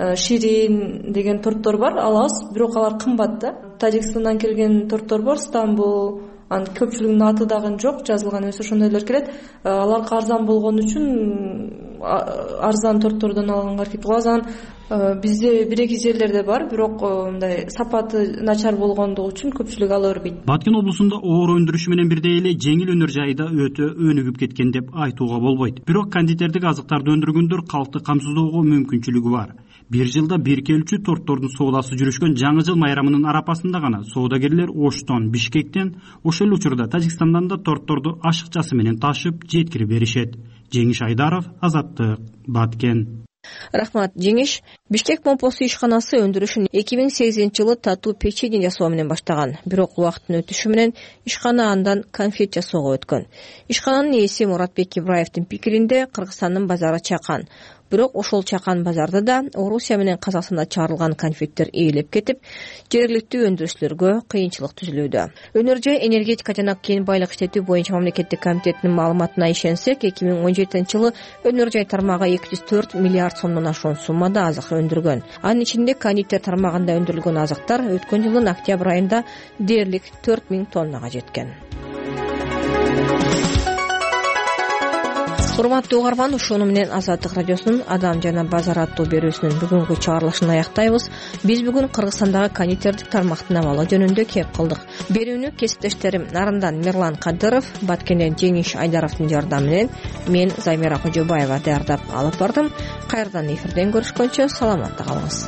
Ширин деген торттор бар, алабыз, бирок алар кымбат да. Тажикстандан келген торттор бар, Стамбул, анын көпчүлүгүнүн аты дагы жок, жазылган эмес, ошондойлор келет. Алар арзан болгон үчүн арзан торттордон алганга аракет кылабыз. Анан бизде бир эки жерлерде бар, бирок мындай сапаты начар болгондугу үчүн көпчүлүк ала бербейт. Баткен облусунда оор өндүрүшү менен бирдей эле жеңил өнөр жайы да өтө өнүгүп кеткен деп айтууга болбойт. Бирок кондитердик азыктарды өндүргөндөр калкты камсыздоого мүмкүнчүлүгү бар. Бир жылда бир келчү торттордун соодасы жүрүшкөн жаңы жыл майрамынын арапасында гана соодагерлер Оштон, Бишкектен, ошол учурда Тажикстандан да тортторду ашыкчасы менен ташып жеткирип беришет. Жеңиш Айдаров, Азаттык, Баткен. Рахмат, Жеңиш. Бишкек момпосу ишканасы өндүрүшүн эки миң сегизинчи жылы татуу печенье жасоо менен баштаган. Бирок убакыттын өтүшү менен ишкана андан конфет жасоого өткөн. Ишкананын ээси Муратбек Ибраевдин пикиринде Кыргызстандын базары чакан. Бирок ошол чакан базарды да Орусия менен Казакстанда чыгарылган конфеттер ээлеп кетип, жергиликтүү өндүрүүчүлөргө кыйынчылык түзүлүүдө. Өнөр жай энергетика жана кен байлык иштетүү боюнча мамлекеттик комитеттин маалыматына ишенсек, эки миң он жетинчи жылы өнөр жай тармагы эки жүз төрт миллиард сомдон ашуун суммада азык өндүргөн. Анын ичинде кондитер тармагында өндүрүлгөн азыктар өткөн жылдын октябрь айында дээрлик төрт миң тоннага жеткен. урматтуу угарман, ушуну менен Азаттык радиосунун Адам жана базар аттуу берүүсүнүн бүгүнкү чыгарылышын аяктайбыз. Биз бүгүн Кыргызстандагы кондитердик тармактын абалы жөнүндө кеп кылдык. Берүүнү кесиптештерим Нарындан Мирлан Кадыров, Баткенден Жеңиш Айдаровдун жардамы менен мен Займира Кожобаева даярдап алып бардым. Кайрадан эфирден көрүшкөнчө саламатта калыңыз.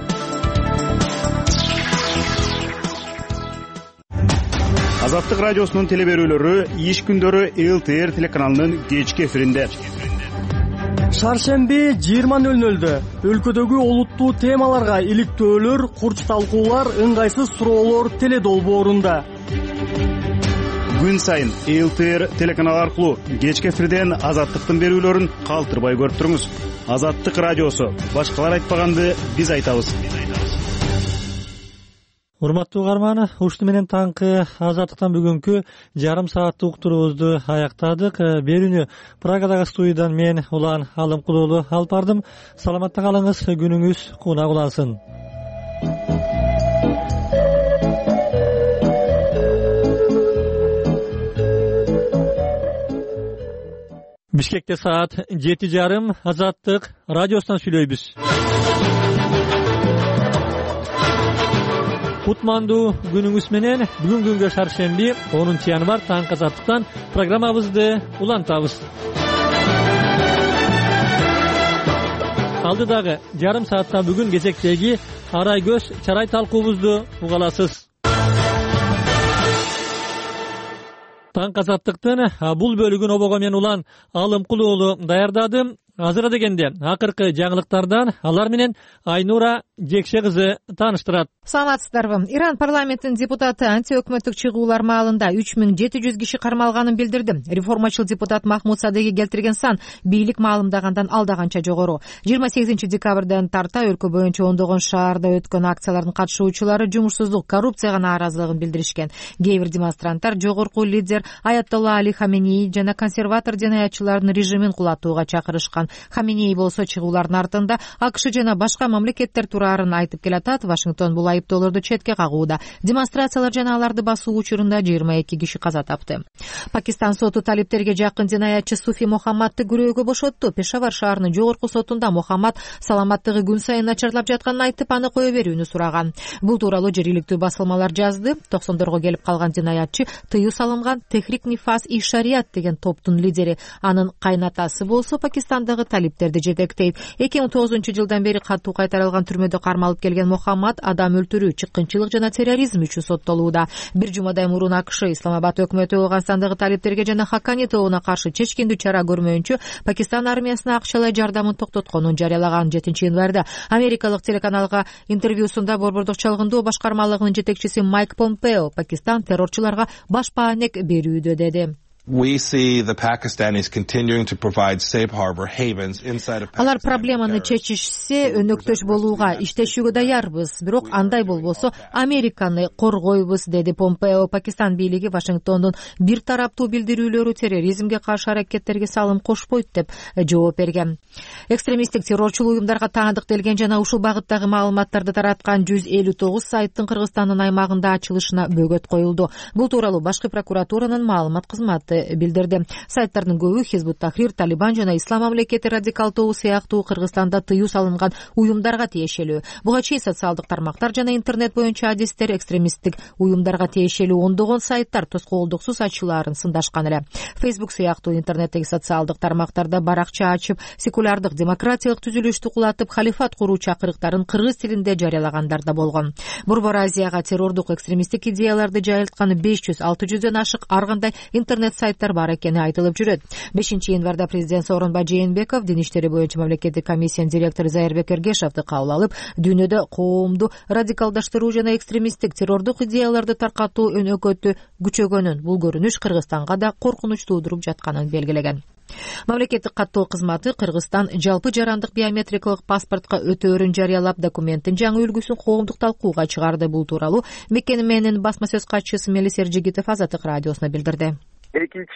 Азаттык радиосунун телеберүүлөрү иш күндөрү эл ти эр телеканалынын кечки эфиринде. Шаршемби жыйырма нөл нөлдө өлкөдөгү олуттуу темаларга иликтөөлөр, курч талкуулар, ыңгайсыз суроолор теле долбоорунда. Күн сайын эл ти эр телеканалы аркылуу кечки эфирден Азаттыктын берүүлөрүн калтырбай көрүп туруңуз. Азаттык радиосу. Башкалар айтпаганды биз айтабыз. Урматтуу угарман, ушуну менен таңкы Азаттыктан бүгүнкү жарым сааттык уктуруубузду аяктадык. Берүүнү Прагадагы студиядан мен Улан Алымкулуулу алып бардым. Саламатта калыңыз, күнүңүз кунак улансын. Бишкекте саат жети жарым Азаттык радиосунан сүйлөйбүз. Кутмандуу күнүңүз менен бүгүн күнгө шаршемби онунчу январь таңкы Азаттыктан программабызды улантабыз. Алдыдагы жарым саатта бүгүн кезектеги арай көз чарай талкуубузду уга аласыз. Таңкы Азаттыктын бул бөлүгүн обого мен Улан Алымкулуулу даярдады. Азыр дегенде акыркы жаңылыктардан алар менен Айнура Жекше кызы тааныштырат. Саламатсыздарбы? Иран парламентинин депутаты антиөкмөттүк чыгуулар маалында үч миң жети жүз киши кармалганын билдирди. Реформачыл депутат Махмуд Садыги келтирген сан бийлик маалымдагандан алдаганча жогору. жыйырма сегизинчи декабрдан тарта өлкө боюнча ондогон шаарда өткөн акциялардын катышуучулары жумушсуздук, коррупцияга нааразылыгын билдиришкен. Кээ бир демонстранттар жогорку лидер Аятолла Али Хаменеи жана консерватор жинаятчылардын режимин кулатууга чакырышкан. Хаменеи болсо чыгуулардын артында АКШ жана башка мамлекеттер тураарын айтып келатат. Вашингтон бул айыптоолорду четке кагууда. Демонстрациялар жана аларды басуу учурунда жыйырма эки киши каза тапты. Пакистан соту талиптерге жакын жинаятчы Суфи Мухаммадты күрөөгө бошотту. Пешавар шаарынын жогорку сотунда Мухаммад саламаттыгы күн сайын начарлап жатканын айтып, аны кое берүүнү сураган. Бул тууралуу жергиликтүү басылмалар жазды. токсондорго келип калган жинаятчы тыюу салынган Техрик Нифас и Шариат деген топтун лидери. Анын кайнатасы болсо Пакистандагы талиптерди жетектейт. эки миң тогузунчу жылдан бери катуу кайтарылган түрмөдө кармалып келген Мухаммад адам өлтүрүү, чыккынчылык жана терроризм үчүн соттолууда. Бир жумадай мурун АКШ Исламабад өкмөтү Ооганстандагы талиптерге жана Хакани тобуна каршы чечкиндүү чара көрмөйүнчө Пакистан армиясына акчалай жардамын токтотконун жарыялаган. жетинчи январда америкалык телеканалга интервьюсунда Борбордук чалгындоо башкармалыгынын жетекчиси Майк Помпео Пакистан террорчуларга баш паанек берүүдө деди. We see the Pakistanis continuing to provide safe harbor havens inside of Алар проблеманы чечишсе, өнөктөш болууга иштешүүгө даярбыз, бирок андай болбосо Американы коргойбуз, деди Помпео. Пакистан бийлиги Вашингтондун бир тараптуу билдирүүлөрү терроризмге каршы аракеттерге салым кошпойт деп жооп берген. Экстремисттик террорчул уюмдарга таандыктелген жана ушул багыттагы маалыматтарды тараткан жүз элүү тогуз сайттын Кыргызстандын аймагында ачылышына бөгөт коюлду. Бул тууралуу башкы прокуратуранын маалымат кызматы билдирди. Сайттардын көбү Хизбут Тахрир, Талибан жана Ислам мамлекети радикал тобу сыяктуу Кыргызстанда тыюу салынган уюмдарга тиешелүү. Буга чейин социалдык тармактар жана интернет боюнча адистер экстремисттик уюмдарга тиешелүү ондогон сайттар тоскоолдуксуз ачууларын сындашкан эле. Facebook сыяктуу интернеттеги социалдык тармактарда баракча ачып, секулярдык демократиялык түзүлүштү кулатып, халифат куруу чакырыктарын кыргыз тилинде жарыялагандар да болгон. Борбор Азияга террордук экстремисттик идеяларды жайылткан беш жүз алты жүздөн ашык ар кандай интернет сайттар бар экени айтылып жүрөт. бешинчи январда президент Сооронбай Жээнбеков Дин иштери боюнча мамлекеттик комиссиянын директору Зайырбек Эргешевди кабыл алып, дүйнөдө коомду радикалдаштыруу жана экстремисттик террордук идеяларды таркатуу өнөкөтү күчөгөнүн, бул көрүнүш Кыргызстанга да коркунуч туудуруп жатканын белгилеген. Мамлекеттик каттоо кызматы Кыргызстан жалпы жарандык биометрикалык паспортко өтөөрүн жарыялап, документтин жаңы үлгүсүн коомдук талкууга чыгарды. Бул тууралуу Мекеменин басма сөз катчысы Мелис Эржигитов Азаттык радиосуна билдирди. экинчи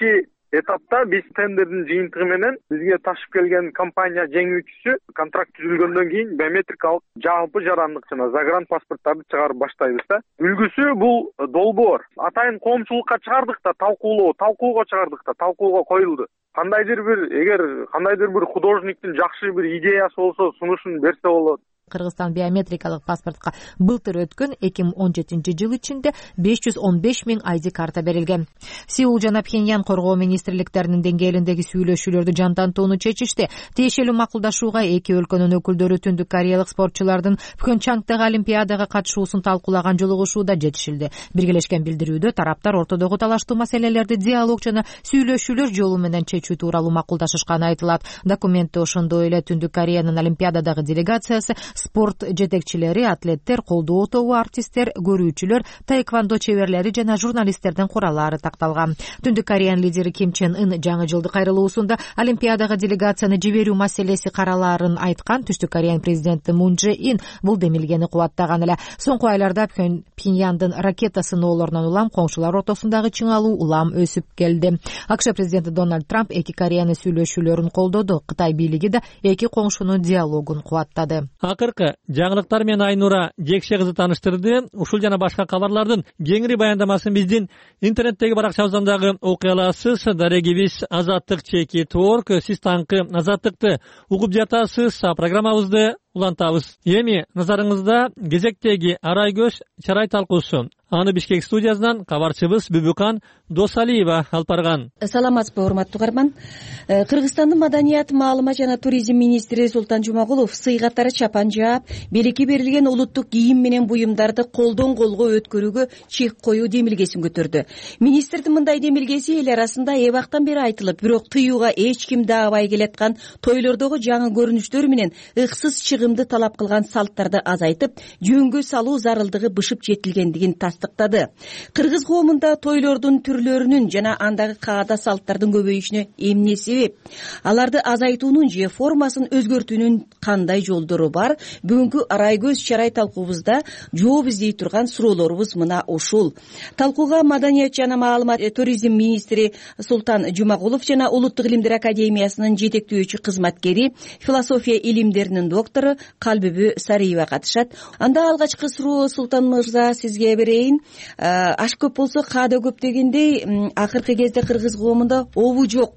этапта биз тендердин жыйынтыгы менен бизге ташып келген компания жеңүүчүсү контракт түзүлгөндөн кийин биометрикалык жалпы жарандык жана загран паспорттарды чыгарып баштайбыз да. Үлгүсү бул долбоор. Атайын коомчулукка чыгардык да, талкуулоо, талкууга чыгардык да, талкууга коюлду. Кандайдыр бир эгер кандайдыр бир художниктин жакшы бир идеясы болсо, сунушун берсе болот. Кыргызстан биометрикалык паспортко былтыр өткөн эки миң он жетинчи жыл ичинде беш жүз он беш миң ай ди карта берилген. Сеул жана Пхеньян коргоо министрликтеринин деңгээлиндеги сүйлөшүүлөрдү жандантууну чечишти. Тиешелүү макулдашууга эки өлкөнүн өкүлдөрү Түндүк Кореялык спортчулардын Пхенчангдагы Олимпиадага катышуусун талкуулаган жолугушууда жетишилди. Биргелешкен билдирүүдө тараптар ортодогу талаштуу маселелерди диалог жана сүйлөшүүлөр жолу менен чечүү тууралуу макулдашышканы айтылат. Документте ошондой эле Түндүк Кореянын Олимпиададагы делегациясы, спорт жетекчилери, атлеттер, колдоо тобу, артисттер, көрүүчүлөр, таэквондо чеберлери жана журналисттердин кураллары такталган. Түндүк Кореянын лидери Ким Чен Ын жаңы жылдык кайрылуусунда Олимпиадага делегацияны жиберүү маселеси каралаарын айткан. Түштүк Кореянын президенти Мун Чже Ин бул демилгени кубаттаган эле. Соңку айларда Пхеньяндын ракета сыноолорунан улам коңшулар ортосундагы чыңалуу улам өсүп келди. АКШ президенти Дональд Трамп эки Кореянын сүйлөшүүлөрүн колдоду. Кытай бийлиги да эки коңшунун диалогун кубаттады. Акыркы жаңылыктар менен Айнура Жекше кызы тааныштырды. Ушул жана башка кабарлардын кеңири баяндамасын биздин интернеттеги баракчабыздагы окуя аласыз. Дарегибиз Азаттык чеки Торг. Сиз таңкы Азаттыкты угуп жатасыз. Программабызды улантабыз. Эми назарыңызда кезектеги арай көз чарай талкуусу. Аны Бишкек студиясынан кабарчыбыз Бүбүкан Досалиева алып барган. Саламатсызбы, урматтуу угарман. Кыргызстандын маданият, маалымат жана туризм министри Султан Жумагулов сый катары чапан жаап, белекке берилген улуттук кийим менен буюмдарды колдон колго өткөрүүгө чек коюу демилгесин көтөрдү. Министрдин мындай демилгеси эл арасында эбактан бери айтылып, бирок тыюуга эч ким даабай келаткан тойлордогу жаңы көрүнүштөр менен ыксыз чыгымды талап кылган салттарды азайтып, жөнгө салуу зарылдыгы бышып жетилгендигин тастыктады. Кыргыз коомунда тойлордун түрлөрүнүн жана андагы каада салттардын көбөйүшүнө эмне себеп? Аларды азайтуунун же формасын өзгөртүүнүн кандай жолдору бар? Бүгүнкү арай көз чарай талкуубузда жооп издей турган суроолорубуз мына ушул. Талкууга маданият жана маалымат туризм министри Султан Жумагулов жана Улуттук илимдер академиясынын жетектөөчү кызматкери, философия илимдеринин доктору Калбүбү Сариева катышат. Анда алгачкы суроо, Султан мырза, сизге берейин. Аш көп болсо каада көп дегендей, акыркы кезде кыргыз коомунда обу жок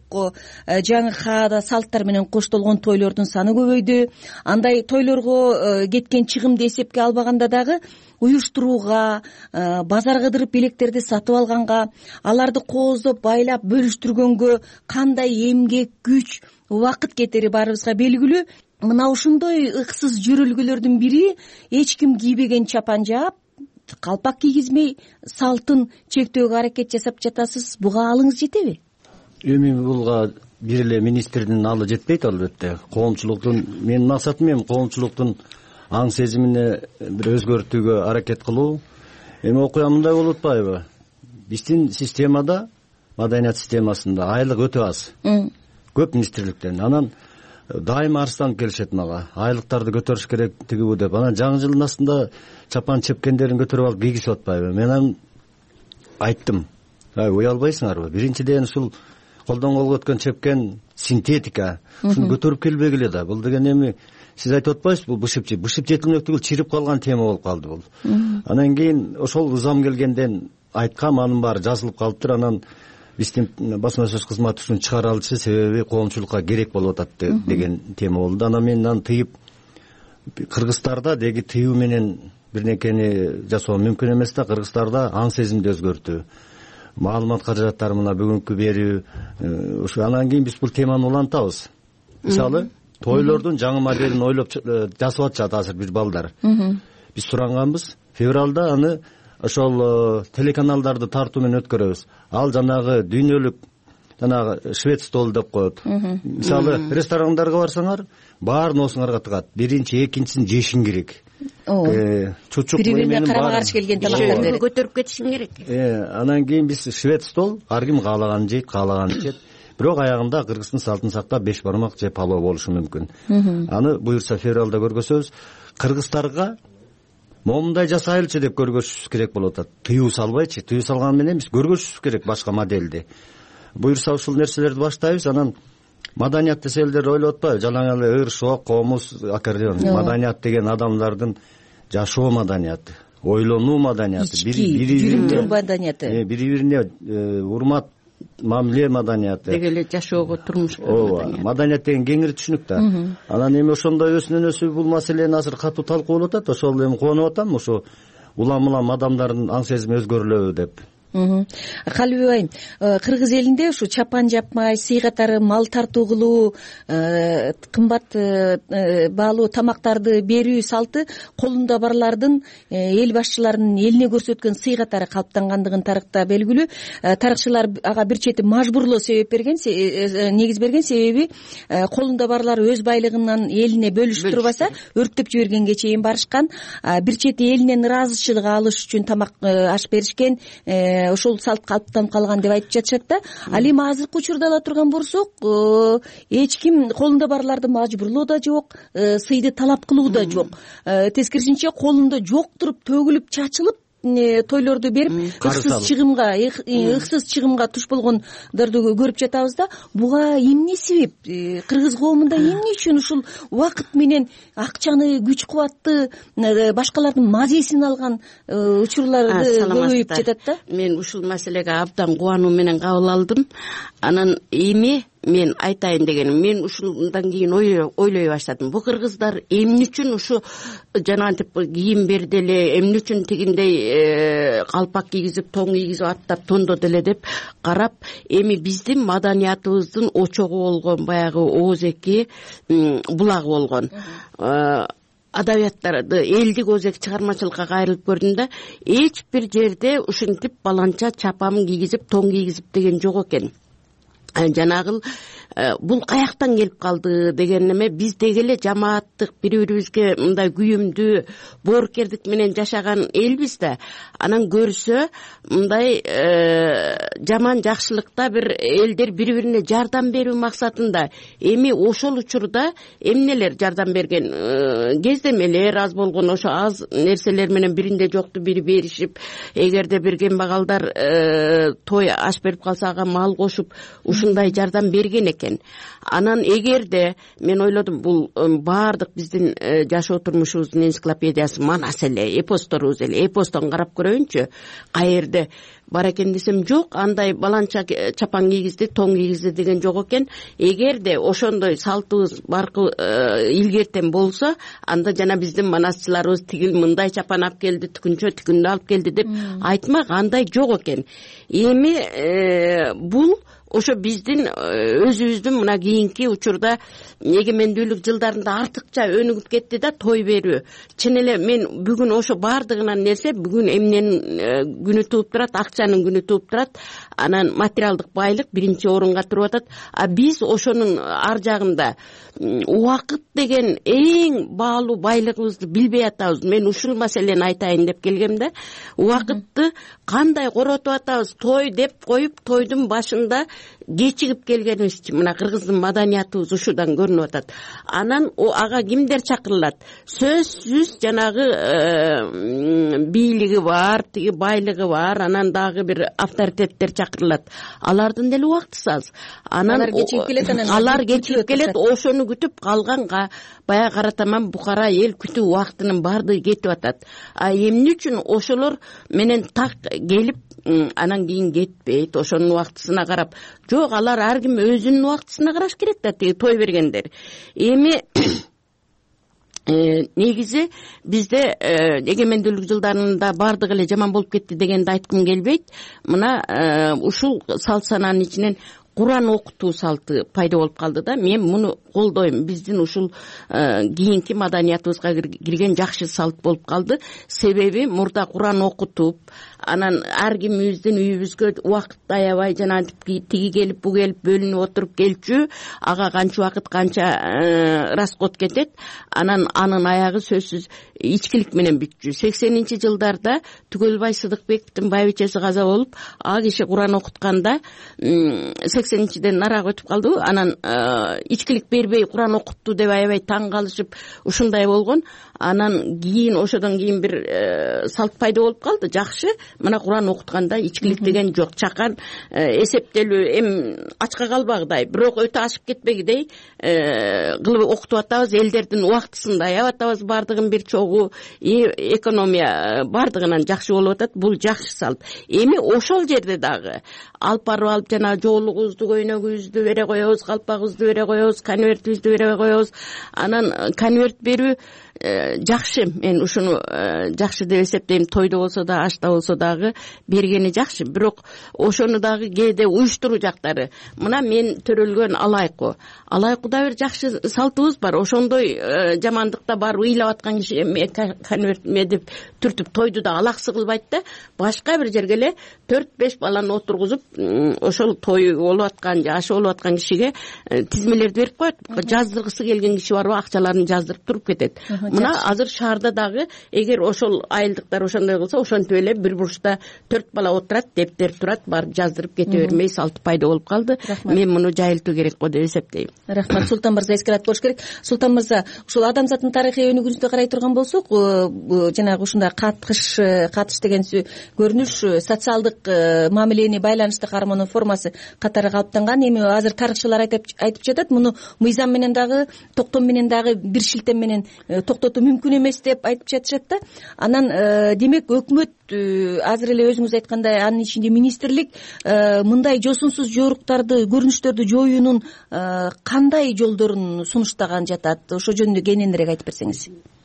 жаңы каада салттар менен коштолгон тойлордун саны көбөйдү. Андай тойлорго кеткен чыгымды эсепке албаганда дагы уюштурууга, базар кыдырып билектерди сатып алганга, аларды кооздоп байлап бөлүштүргөнгө кандай эмгек, күч, убакыт кетери баарыбызга белгилүү. Мына ушундой ыксыз жөрөлгөлөрдүн бири эч ким кийбеген чапан жаап, калпак кийгизмей салтын чектөөгө аракет жасап жатасыз. Буга алыңыз жетеби? Эми булга бир эле министрдин алы жетпейт албетте. Коомчулуктун менин максатым эми коомчулуктун аң сезимине бир өзгөртүүгө аракет кылуу. Эми окуя мындай болуп атпайбы? Биздин системада, маданият системасында айлык өтө аз. Көп министрликтердин. Анан дайыма арызданып келишет мага. Айлыктарды көтөрүш керек тигибу деп. Анан жаңы жылдын астында чапан чепкендерин көтөрүп алып кийгизип атпайбы? Мен анан айттым. Уялбайсыңарбы? Биринчиден ушул колдон колго өткөн чепкен синтетика. Ушуну көтөрүп келбегиле да. Бул деген эми сиз айтып атпайсызбы? Бул бышып жеп, бышып жетилмек түгүл, чирип калган тема болуп калды бул. Анан кийин ошол ызам келгенден айткам, анын баары жазылып калыптыр. Анан биздин басма сөз кызматы ушуну чыгара алчу, себеби коомчулукка керек болуп атат деген тема болду. Анан мен аны тыйып, кыргыздарда деги тыюу менен бир нерсени жасоо мүмкүн эмес да. Кыргыздарда аң сезимди өзгөртүү, маалымат каражаттары мына бүгүнкү берүү, ушу анан кийин биз бул теманы улантабыз. Мисалы, тойлордун жаңы моделин ойлоп жасап атышат азыр бир балдар. Биз суранганбыз, февралда аны ошол телеканалдарды тартуу менен өткөрөбүз. Ал жанагы дүйнөлүк жанагы швед стол деп коет. Мисалы, ресторандарга барсаңар, баарын осуңарга тыгат. Биринчи, экинчисин жешиң керек. Чучук бири-бирине карама каршы келген тамактарды көтөрүп кетишиң керек. Анан кийин биз швед стол, ар ким каалаганын жейт, каалаганын ичет. Бирок аягында Кыргыздын салтын сактап беш бармак же палоо болушу мүмкүн. Аны буюрса февралда көргөзөбүз. Кыргыздарга момундай жасайлычы деп көргөзүш керек болуп атат. Тыюу салбайчы, тыюу салган менен биз көргөзүш керек башка модельди. буюрса ушул нерселерди баштайбыз. Анан маданият десе элдер ойлоп атпайбы, жалаң эле ыр, шок, комуз, аккордеон. Маданият деген адамдардын жашоо маданияты, ойлонуу маданияты, бири-бирине маданияты, бири-бирине урмат, мамиле маданияты, деги эле жашоого, турмушка маданият. Маданият деген кеңири түшүнүк да. Анан эми ошондой өзүнөн өзү бул маселени азыр катуу талкуулап атат. Ошол эми кубанып атам, ошо улам улам адамдардын аң сезими өзгөрүлөбү деп. Калыбек айым, кыргыз элинде ушу чапан жапмай, сый катары мал тартуу кылуу, кымбат баалуу тамактарды берүү салты колунда барлардын, эл башчыларынын элине көрсөткөн сый катары калыптангандыгын тарыхта белгилүү. Тарыхчылар ага бир чети мажбурлоо себеп берген, негиз берген. Себеби колунда барлар өз байлыгынан элине бөлүшүп турбаса, өрттөп жибергенге чейин барышкан. Бир чети элинен ыраазычылык алыш үчүн тамак аш беришкен. Ошол салт калыптанып калган деп айтып жатышат да. Ал эми азыркы учурда ала турган болсок, эч ким колунда барларды мажбурлоо да жок, сыйды талап кылуу да жок. Тескерисинче колунда жок туруп төгүлүп чачылып тойлорду берип ыксыз чыгымга ыксыз чыгымга туш болгондорду көрүп жатабыз да. Буга эмне себеп? Кыргыз коомунда эмне үчүн ушул убакыт менен акчаны, күч кубатты, башкалардын мазесин алган учурларды көбөйүп жатат да? Мен ушул маселеге абдан кубануу менен кабыл алдым. Анан эми мен айтайын дегеним, мен ушундан кийин ойлой баштадым. Бу кыргыздар эмне үчүн ушу жанагынтип кийим берди эле, эмне үчүн тигиндей калпак кийгизип, тоң кийгизип аттап тондоду эле деп карап, эми биздин маданиятыбыздын очогу болгон баягы оозеки булагы болгон. Адабияттарды, элдик оозек чыгармачылыкка кайрылып көрдүм да, эч бир жерде ушинтип баланча чапан кийгизип, тоң кийгизип деген жок экен. Жанагыл бул каяктан келип калды деген эме, биз деги эле жамааттык, бири-бирибизге мындай күйүмдүү, боорукердик менен жашаган элбиз да. Анан көрсө мындай жаман жакшылыкта бир элдер бири-бирине жардам берүү максатында. Эми ошол учурда эмнелер жардам берген, кездемелер аз болгон, ошо аз нерселер менен биринде жокту бири беришип, эгерде бир кембагалдар той аш берип калса ага мал кошуп, ушундай жардам берген экен. Анан эгерде мен ойлодум, бул баардык биздин жашоо турмушубуздун энциклопедиясы манас эле, эпосторубуз эле, эпостон карап көрөйүнчү, каерде бар экен десем жок, андай баланча чапан кийгизди, тоң кийгизди деген жок экен. Эгерде ошондой салтыбыз баркы илгертен болсо, анда жана биздин манасчыларыбыз тигил мындай чапан алып келди, түкүнчө түкүндү алып келди деп айтмак, андай жок экен. Эми бул ошо биздин өзүбүздүн мына кийинки учурда эгемендүүлүк жылдарында артыкча өнүгүп кетти да, той берүү. Чын эле мен бүгүн ошо баардыгынан нерсе бүгүн эмненин күнү тууп турат, акчанын күнү тууп турат. Анан материалдык байлык биринчи орунга туруп атат. А биз ошонун ар жагында убакыт деген эң баалуу байлыгыбызды билбей атабыз. Мен ушул маселени айтайын деп келгем да. Убакытты кандай коротуп атабыз? Той деп коюп, тойдун башында кечигип келгенибиз мына кыргыздын маданиятыбыз ушудан көрүнүп атат. Анан ага кимдер чакырылат? Сөзсүз жанагы бийлиги бар, тиги байлыгы бар, анан дагы бир авторитеттер чакырылат. Алардын деле убактысы аз. Анан алар кечигип келет, анан алар кечигип келет, ошону күтүп калганга баягы кара таман букара эл күтүү убактынын баардыгы кетип атат. А эмне үчүн ошолор менен так келип анан кийин кетпейт, ошонун убактысына карап? Жок, алар ар ким өзүнүн убактысына караш керек да, тиги той бергендер. Эми негизи бизде эгемендүүлүк жылдарында баардыгы эле жаман болуп кетти дегенди айткым келбейт. Мына ушул салт сананын ичинен Куран окутуу салты пайда болуп калды да. Мен муну колдойм. Биздин ушул кийинки маданиятыбызга кирген жакшы салт болуп калды. Себеби мурда Куран окутуп, анан ар кимибиздин үйүбүзгө убакыт аябай жана тиги келип, бу келип бөлүнүп отуруп келчү, ага канча убакыт, канча расход кетет. Анан анын аягы сөзсүз ичкилик менен бүтчү. сексенинчи жылдарда Түгөлбай Сыдыкбектин байбичеси каза болуп, а киши Куран окутканда сексенинчиден нараагы өтүп калдыбы, анан ичкилик бербей Куран окутту деп аябай таң калышып ушундай болгон. Анан кийин ошодон кийин бир салт пайда болуп калды. Жакшы, мына Куран окутканда ичкилик деген жок, чакан эсептелүү эми ачка калбагыдай, бирок өтө ашып кетпегидей кылып окутуп атабыз, элдердин убактысын аябай атабыз, бардыгын бир чогуу, экономия бардыгынан жакшы болуп атат. Бул жакшы салт. Эми ошол жерде дагы алып барып алып жана жоолугубузду, көйнөгүбүздү бере коебуз, калпагыбызды бере коебуз, конвертибизди бере коебуз. Анан конверт берүү жакшы, мен ушуну жакшы деп эсептейм. Тойдо болсо да, ашта болсо дагы бергени жакшы, бирок ошону дагы кээде уюштуруу жактары. Мына мен төрөлгөн алайку. Алайкуда бир жакшы салтыбыз бар. Ошондой жамандыкта бар ыйлап аткан киши конверт медип түртүп тойду да алаксы кылбайт да, башка бир жерге эле төрт беш баланы отургузуп, ошол той болуп аткан, ашы болуп аткан кишиге тизмелерди берип коет. Жаздыргысы келген киши барбы, акчаларын жаздырып туруп кетет. Мына азыр шаарда дагы эгер ошол айылдыктар ошондой кылса, ошентип эле бир бурчта төрт бала отурат, дептер турат, барып жаздырып кете бермей салт пайда болуп калды. Мен муну жайылтуу керек го деп эсептейм. Рахмат. Султан мырза эскерет болуш керек. Султан мырза, ушул адамзаттын тарыхый өнүгүүсүнө карай турган болсок, жанагы ушундай катыш катыш деген көрүнүш социалдык мамилени байланышты кармоонун формасы катары калыптанган. Эми азыр тарыхчылар айтып жатат, муну мыйзам менен дагы, токтом менен дагы бир шилтем менен токтотуу мүмкүн эмес деп айтып жатышат да. Анан демек өкмөт азыр эле өзүңүз айткандай, анын ичинде министрлик мындай жосунсуз жоруктарды, көрүнүштөрдү жоюунун кандай жолдорун сунуштаган жатат? Ошо жөнүндө кененирээк айтып берсеңиз.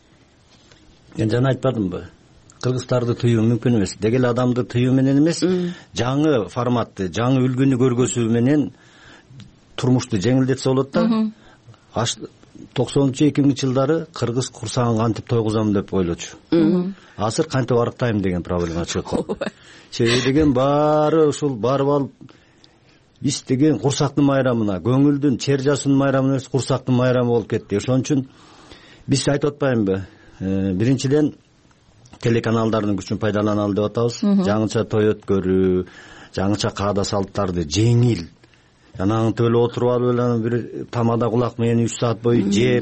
Мен жана айтпадымбы? Кыргыздарды тыюу мүмкүн эмес. Деги эле адамды тыюу менен эмес, жаңы форматты, жаңы үлгүнү көргөзүү менен турмушту жеңилдетсе болот да. токсонунчу эки миңинчи жылдары кыргыз курсагын кантип тойгузам деп ойлочу. Азыр кантип арыктайм деген проблема чыгып калды. Себеби деген баары ушул барып алып биз деген курсактын майрамына, көңүлдүн, чер жасынын майрамына эмес, курсактын майрамы болуп кетти. Ошон үчүн биз айтып атпаймынбы? Биринчиден телеканалдардын күчүн пайдаланалы деп атабыз. Жаңыча той өткөрүү, жаңыча каада салттарды жеңил, жанагынтип эле отуруп алып эле бир тамада кулак менен үч саат бою жеп,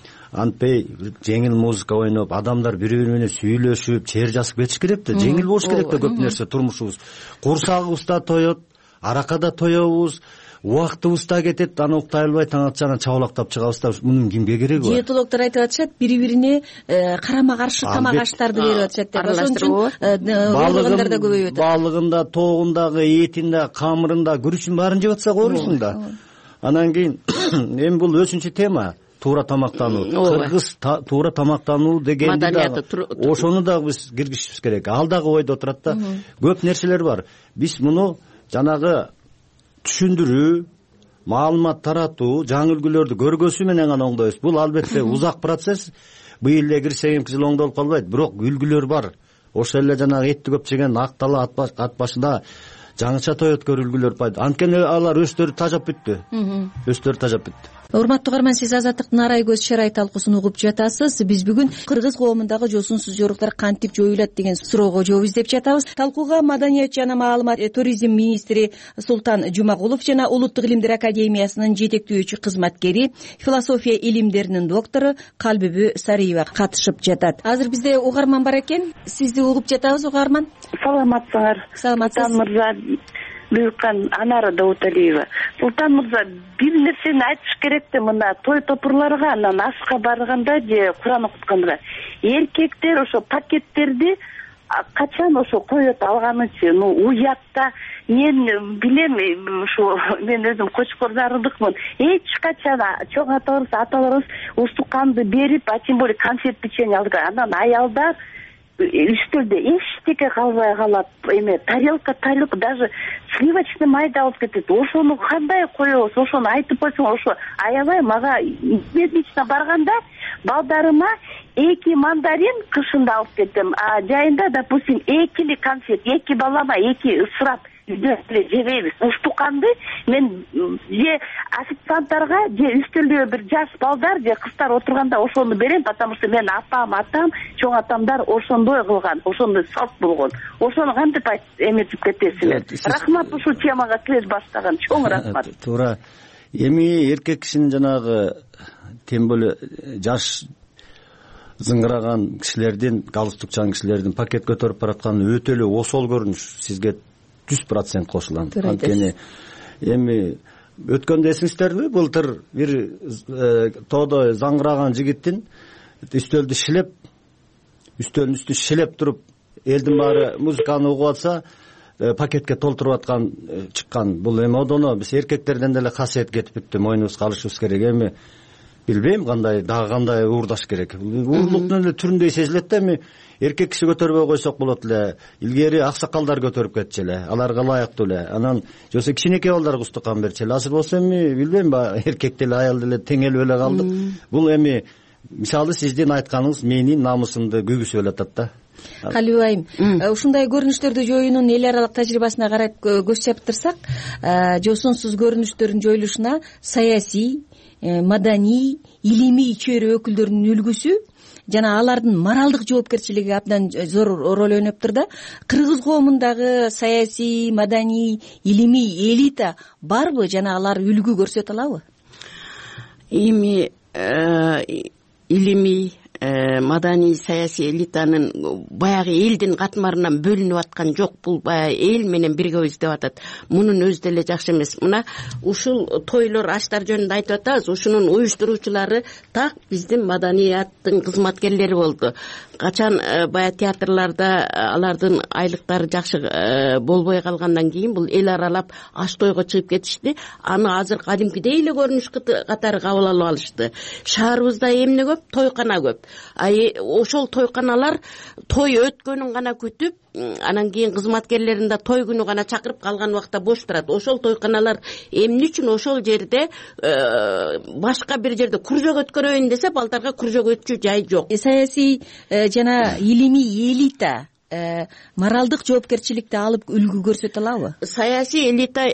антпей жеңил музыка ойноп, адамдар бири-бири менен сүйлөшүп, чер жасып кетиш керек да. Жеңил болуш керек да көп нерсе турмушубуз. Курсагыбыз да тоет, аракада тоебуз, убактыбыз да кетет, аны уктай албай таң атчана чабалактап чыгабыз да. Мунун кимге кереги бар? Диетологдор айтып атышат, бири-бирине карама каршы тамак аштарды берип атышат деп. Ошон үчүн балыгындар да көбөйүп атат. Балыгында, тоогундагы, этинде, камырында, күрүчүн баарын жеп атсак оорусуң да. Анан кийин эми бул өзүнчө тема. Туура тамактануу, кыргыз туура тамактануу дегенди да ошону дагы биз киргизишибиз керек. Ал дагы ойдо турат да. Көп нерселер бар. Биз муну жанагы түшүндүрүү, маалымат таратуу, жаңы үлгүлөрдү көргөзүү менен гана оңдойбуз. Бул албетте узак процесс. Быйыл эле кирсе эки жыл оңдолуп калбайт, бирок үлгүлөр бар. Ошол эле жанагы этти көп жеген актала ат башында жаңыча той өткөрүү үлгүлөр пайда. Анткени алар өздөрү тажап бүттү. Өздөрү тажап бүттү. Урматтуу угарман, сиз Азаттыктын арай көз шарай талкуусун угуп жатасыз. Биз бүгүн кыргыз коомундагы жосунсуз жоруктар кантип жоюлат деген суроого жооп издеп жатабыз. Талкууга Маданият жана маалымат туризм министри Султан Жумагулов жана Улуттук илимдер академиясынын жетектөөчү кызматкери, философия илимдеринин доктору Калбүбү Сариева катышып жатат. Азыр бизде угарман бар экен. Сизди угуп жатабыз, угарман. Саламатсыңар? Саламатсыз. Султан мырза, Büyükkan Anara Davutalieva. Sultan Murza, bir nersени айтыш керек да, мына той топурларга, анан ашка барганда же Куран окутканда эркектер ошо пакеттерди качан ошо коет алганычы, ну уятта мен билем, ушу мен өзүм кочкордарындыкмын. Эч качан чоң аталарыбыз, аталарыбыз устуканды берип, а тем более конфет печенье алды. Анан аялдар үстөлдө эчтеке калбай калат, эме тарелка тарелка даже сливочный майда алып кетет. Ошону кандай коебуз? Ошону айтып койсоң, ошо аябай мага медична барганда балдарыма эки мандарин кышында алып кетем, а жайында допустим экили конфет, эки балама эки ысырап үйдөн эле жебейбиз. уштуканды мен же официанттарга же үстөлдө бир жаш балдар же кыздар отурганда ошону берем, потому что мен апам атам чоң атамдар ошондой кылган, ошондой салт болгон. Ошону кантип эметип кетесиңер? Рахмат ушул темага кире баштаган, чоң рахмат. Туура. Эми эркек кишинин жанагы тем более жаш зыңгыраган кишилердин, галстукчан кишилердин пакет көтөрүп бараткан өтө эле осол көрүнүш сизге жүз процент кошулам. Анткени эми өткөндө эсиңиздерби, былтыр бир тоодо заңгыраган жигиттин үстөлдү шилеп, үстөлдүн үстү шилеп туруп, элдин баары музыканы угуп атса, пакетке толтуруп аткан чыккан. Бул эми одоно биз эркектерден деле касиет кетип бүттү, мойнубузга алышыбыз керек. Эми билбейм кандай, дагы кандай уурдаш керек. Уурлуктун эле түрүндөй сезилет да, эми эркек киши көтөрбөй койсок болот эле. Илгери аксакалдар көтөрүп кетчү эле, аларга ылайыктуу эле. Анан жосо кичинекей балдарга устукан берчү эле. Азыр болсо эми билбейм, эркек деле аял деле тең эле эле калдык. Бул эми мисалы сиздин айтканыңыз менин намысымды көгүсүп эле атат да. Калиу айым, ушундай көрүнүштөрдү жоюунун эл аралык тажрыйбасына карап көз чаптырсак, жосунсуз көрүнүштөрдүн жоюлушуна саясий, маданий, илимий чөйрө өкүлдөрүнүн үлгүсү жана алардын моралдык жоопкерчилиги абдан зор роль ойноптур да. Кыргыз коомундагы саясий, маданий, илимий элита барбы жана алар үлгү көрсөтө алабы? Эми илимий, маданий, саясий элитанын баягы элдин катмарынан бөлүнүп аткан жок. Бул баягы эл менен биргебиз деп атат. Мунун өзү деле жакшы эмес. Мына ушул тойлор, аштар жөнүндө айтып атабыз. Ушунун уюштуруучулары так биздин маданияттын кызматкерлери болду. Качан баягы театрларда алардын айлыктары жакшы болбой калгандан кийин бул эл аралап аш тойго чыгып кетишти. Аны азыр кадимкидей эле көрүнүш катары кабыл алып алышты. Шаарыбызда эмне көп? Тойкана көп. Ошол тойканалар той өткөнүн гана күтүп, анан кийин кызматкерлерин да той күнү гана чакырып калган убакта бош турат. Ошол тойканалар эмне үчүн ошол жерде башка бир жерде кружок өткөрөйүн десе, балдарга кружок өтчү жай жок. Саясий жана илимий элита моралдык жоопкерчиликти алып үлгү көрсөтө алабы? Саясий элита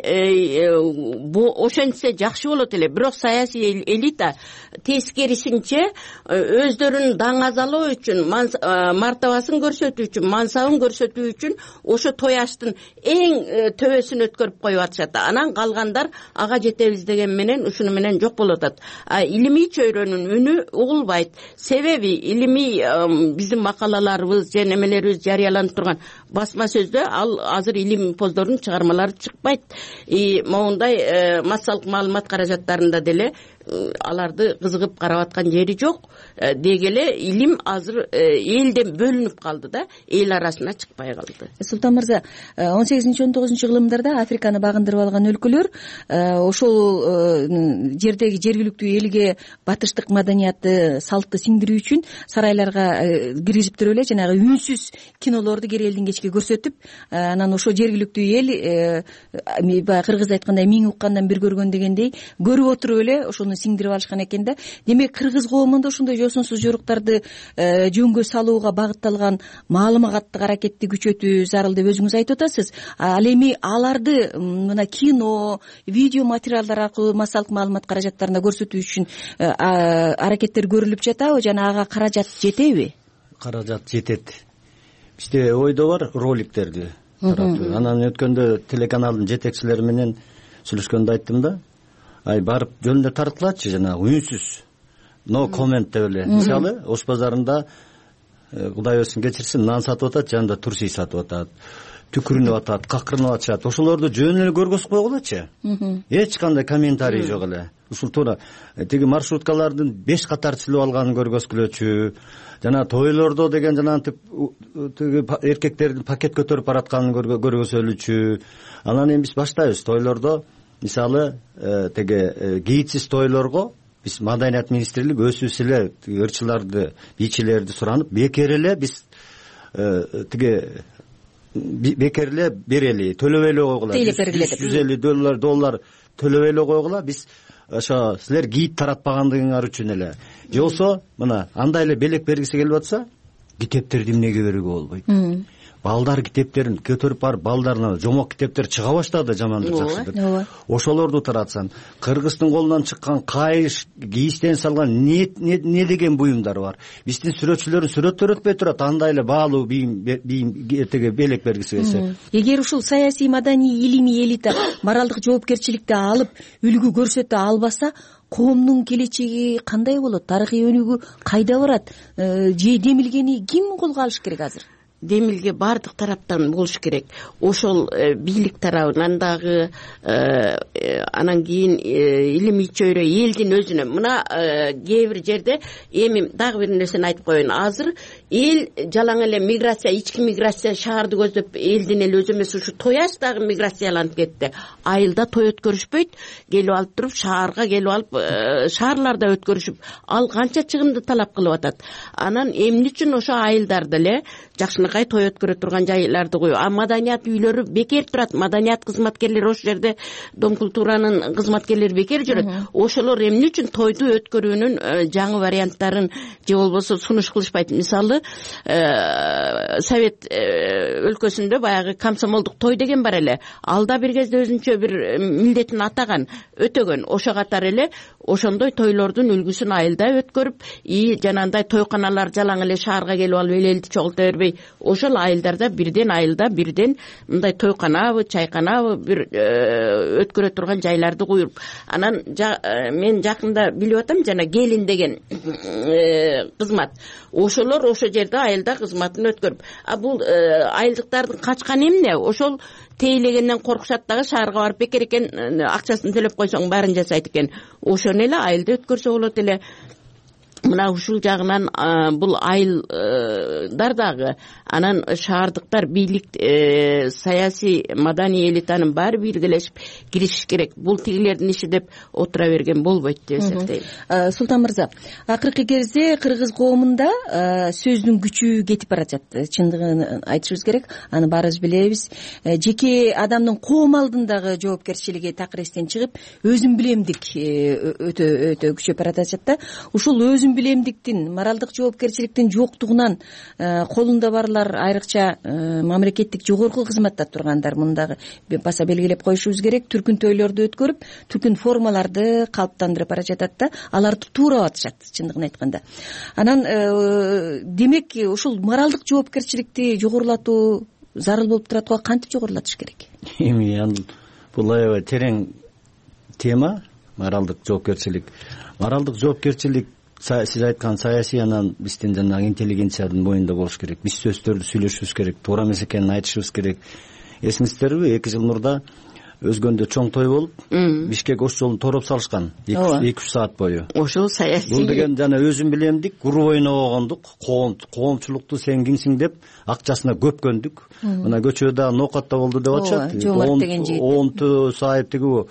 ошентсе жакшы болот эле, бирок саясий элита тескерисинче өздөрүнүн даңазалоо үчүн, мартабасын көрсөтүү үчүн, мансабын көрсөтүү үчүн ошо той аштын эң төбөсүн өткөрүп коюп атышат. Анан калгандар ага жетебиз деген менен ушуну менен жок болуп атат. Илимий чөйрөнүн үнү угулбайт. Себеби илимий биздин макалаларыбыз же немелерибиз жарыяланып турган басма сөздө ал азыр илим поздордун чыгармалары чыкпайт. И моундай массалык маалымат каражаттарында деле аларды кызыгып карап аткан жери жок. Дегеле илим азыр элден бөлүнүп калды да, эл арасына чыкпай калды. Султан мырза, он сегизинчи он тогузунчу кылымдарда Африканы багындырып алган өлкөлөр ошол жердеги жергиликтүү элге батыштык маданиятты, салтты сиңдирүү үчүн сарайларга киргизип туруп эле жанагы үнсүз кинолорду кер элдин кечке көрсөтүп, анан ошо жергиликтүү эл баягы кыргыз айткандай миң уккандан бир көргөн дегендей көрүп отуруп эле ошону сиңдирип алышкан экен да. Демек кыргыз коомунда ошондой жосунсуз жоруктарды жөнгө салууга багытталган маалыматтык аракетти күчөтүү зарыл деп өзүңүз айтып атасыз. Ал эми аларды мына кино, видео материалдар аркылуу массалык маалымат каражаттарында көрсөтүү үчүн аракеттер көрүлүп жатабы жана ага каражат жетеби? Каражат жетет. Бизде ойдо бар роликтерди таратуу. Анан өткөндө телеканалдын жетекчилери менен сүйлөшкөндө айттым да, ай барып жөнүндө таратылачы жанагы үнсүз, no comment деп эле. Мисалы, Ош базарында Кудай өзүн кечирсин, нан сатып атат, жанында турси сатып атат, түкүрүнүп атат, какырынып атышат. Ошолорду жөн эле көргөзүп койгулачы. Эч кандай комментарий жок эле. Ушул туура тиги маршруткалардын беш катар сүйлөп алганын көргөзгүлөчү, жана тойлордо деген жанагы тиги эркектердин пакет көтөрүп баратканын көргөзөлүчү. Анан эми биз баштайбыз тойлордо, мисалы, теге гидсиз тойлорго биз Маданият министрлиги өзүбүз эле ырчыларды, бийчилерди суранып, бекер эле биз тиге бекер эле берели, төлөбөй эле койгула. жүз элүү доллар доллар төлөбөй эле койгула. Биз ошо силер гид таратпагандыгыңар үчүн эле. Же болсо, мына андай эле белек бергиси келип атса, китептерди эмнеге берүүгө болбойт? балдар китептерин көтөрүп барып балдарына жомок китептер чыга баштады, жамандык жакшыдык. ооба. Ошолорду таратсаң, кыргыздын колунан чыккан кайыш, кийиштен салган не не деген буюмдар бар. Биздин сүрөтчүлөр сүрөттөр өтпөй турат, андай эле баалуу бийим бийим этеге белек бергиси келсе. Эгер ушул саясий, маданий, илимий элита моралдык жоопкерчиликти алып үлгү көрсөтө албаса, коомдун келечеги кандай болот? Тарыхый өнүгүү кайда барат? Же демилгени ким колго алыш керек азыр? Демилге бардык тараптан болуш керек. Ошол бийлик тарабынан дагы, анан кийин илимий чөйрө элдин өзүнө. Мына кээ бир жерде эми дагы бир нерсени айтып коеюн. Азыр эл жалаң эле миграция, ички миграция шаарды көздөп, элдин эле өзү эмес, ушу тояш дагы миграцияланып кетти. Айылда той өткөрүшпөйт, келип алып туруп шаарга келип алып, шаарларда өткөрүшүп, ал канча чыгымды талап кылып атат. Анан эмне үчүн ошо айылдарда эле жакшынакай той өткөрө турган жайларды коюп, а маданият үйлөрү бекер турат. Маданият кызматкерлери ошол жерде, дом культуранын кызматкерлери бекер жүрөт. Ошолор эмне үчүн тойду өткөрүүнүн жаңы варианттарын же болбосо сунуш кылышпайт? Мисалы, Совет өлкөсүндө баягы комсомолдук той деген бар эле. Алда бир кезде өзүнчө бир милдетин атаган, өтөгөн. Ошо катары эле ошондой тойлордун үлгүсүн айылда өткөрүп, и жанагындай тойканалар жалаң эле шаарга келип алып элелди чогулта бербей, ошол айылдарда бирден айылда бирден мындай тойканабы, чайканабы бир өткөрө турган жайларды куюп, анан мен жакында билип атам, жана келин деген кызмат. Ошолор ошо жерде айылда кызматын өткөрүп, а бул айылдыктардын качканы эмне? Ошол тейлегенден коркушат дагы, шаарга барып бекер экен, акчасын төлөп койсоң баарын жасайт экен. Ошону эле айылда өткөрсө болот эле. Мына ушул жагынан бул айылдар дагы, анан шаардыктар, бийлик, саясий, маданий элитанын баары биргелешип киришиш керек. Бул тигилердин иши деп отура берген болбойт деп эсептейм. Султан мырза, акыркы кезде кыргыз коомунда сөздүн күчү кетип баратат. Чындыгын айтышыбыз керек. Аны баарыбыз билебиз. Жеке адамдын коом алдындагы жоопкерчилиги такыр эстен чыгып, өзүм билемдик өтө өтө күчөп баратат да. Ушул өзүм билемдиктин, моралдык жоопкерчиликтин жоктугунан колунда барлар, айрыкча мамлекеттик жогорку кызматта тургандар, мындагы баса белгилеп коюшубуз керек. Түркүн тойлорду өткөрүп, түркүн формаларды калыптандырып бара жатат да, аларды туура атышат, чындыгын айтканда. Анан демек ушул моралдык жоопкерчиликти жогорулатуу зарыл болуп турат го. Кантип жогорулатыш керек? Эми бул аябай терең тема, моралдык жоопкерчилик. Моралдык жоопкерчилик сиз айткан саясий, анан биздин жанагы интеллигенциянын боюнда болуш керек. Биз сөздөрдү сүйлөшүбүз керек, туура эмес экенин айтышыбыз керек. Эсиңиздерби, эки жыл мурда Өзгөндө чоң той болуп, Бишкек ош жолун тороп салышкан эки үч саат бою. Ошол саясий. Бул деген жана өзүм билемдик, куру ойногондук, коом коомчулукту сен кимсиң деп акчасына көпкөндүк. Мына көчөдө ноокатта болду деп атышат. Жомарт деген жигит. Онту сайып тиги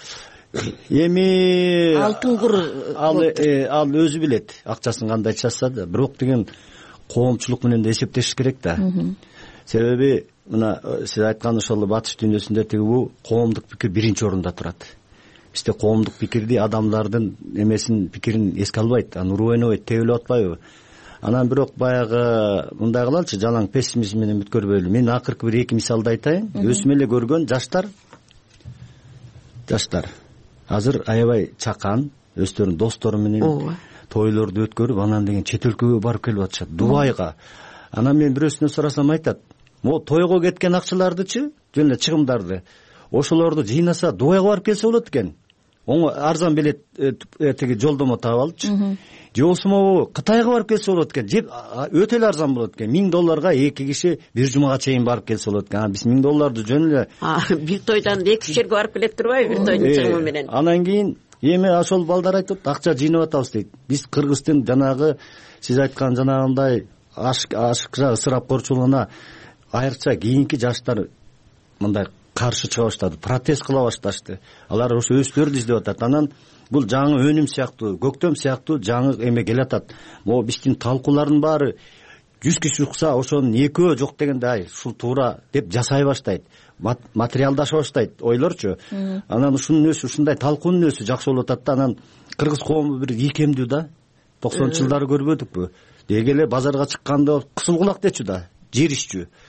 эми алтын кур ал ал өзү билет акчасын кандай чачса да, бирок деген коомчулук менен да эсептешиш керек да. Себеби мына сиз айткан ошол батыш дүйнөсүндө тиги бул коомдук пикир биринчи орунда турат. Бизде коомдук пикирди, адамдардын эмесин, пикирин эске албайт, аны уруу ойнобойт, тебилип атпайбы? Анан бирок баягы мындай кылалычы, жалаң пессимизм менен бүткөрбөйлү. Мен акыркы бир эки мисалды айтайын. Өзүм эле көргөн жаштар жаштар азыр аябай чакан, өздөрүнүн достору менен тойлорду өткөрүп, анан деген чет өлкөгө барып келип атышат, Дубайга. Анан мен бирөөсүнөн сурасам айтат, могу тойго кеткен акчалардычы, жөн эле чыгымдарды, ошолорду жыйнаса Дубайга барып келсе болот экен. Оң арзан билет тиги жолдомо таап алычы. Же болсо могу Кытайга барып келсе болот экен. Же өтө эле арзан болот экен. миң долларга эки киши бир жумага чейин барып келсе болот экен. Биз миң долларды жөн эле бир тойдан эки жерге барып келет турбайбы, бир тойдун чыгымы менен. Анан кийин эми ошол балдар айтып, акча жыйнап атабыз дейт. Биз Кыргыздын жанагы сиз айткан жанагындай ашыкча ысырапкорчулугуна айрыкча кийинки жаштар мындай каршы чыга баштады, протест кыла башташты. Алар ошо өздөрү издеп атат. Анан бул жаңы өнүм сыяктуу, көктөм сыяктуу жаңы эме келатат. Могу биздин талкуулардын баары жүз киши укса, ошонун экөө жок дегенде, ай, ушул туура деп жасай баштайт. Материалдаша баштайт, ойлорчу. Анан ушунун өзү, ушундай талкуунун өзү жакшы болуп атат да. Анан кыргыз коому бир ийкемдүү да. токсонунчу жылдары көрбөдүкпү? Деги эле базарга чыкканда кысыл кулак дечү да, жеришчү.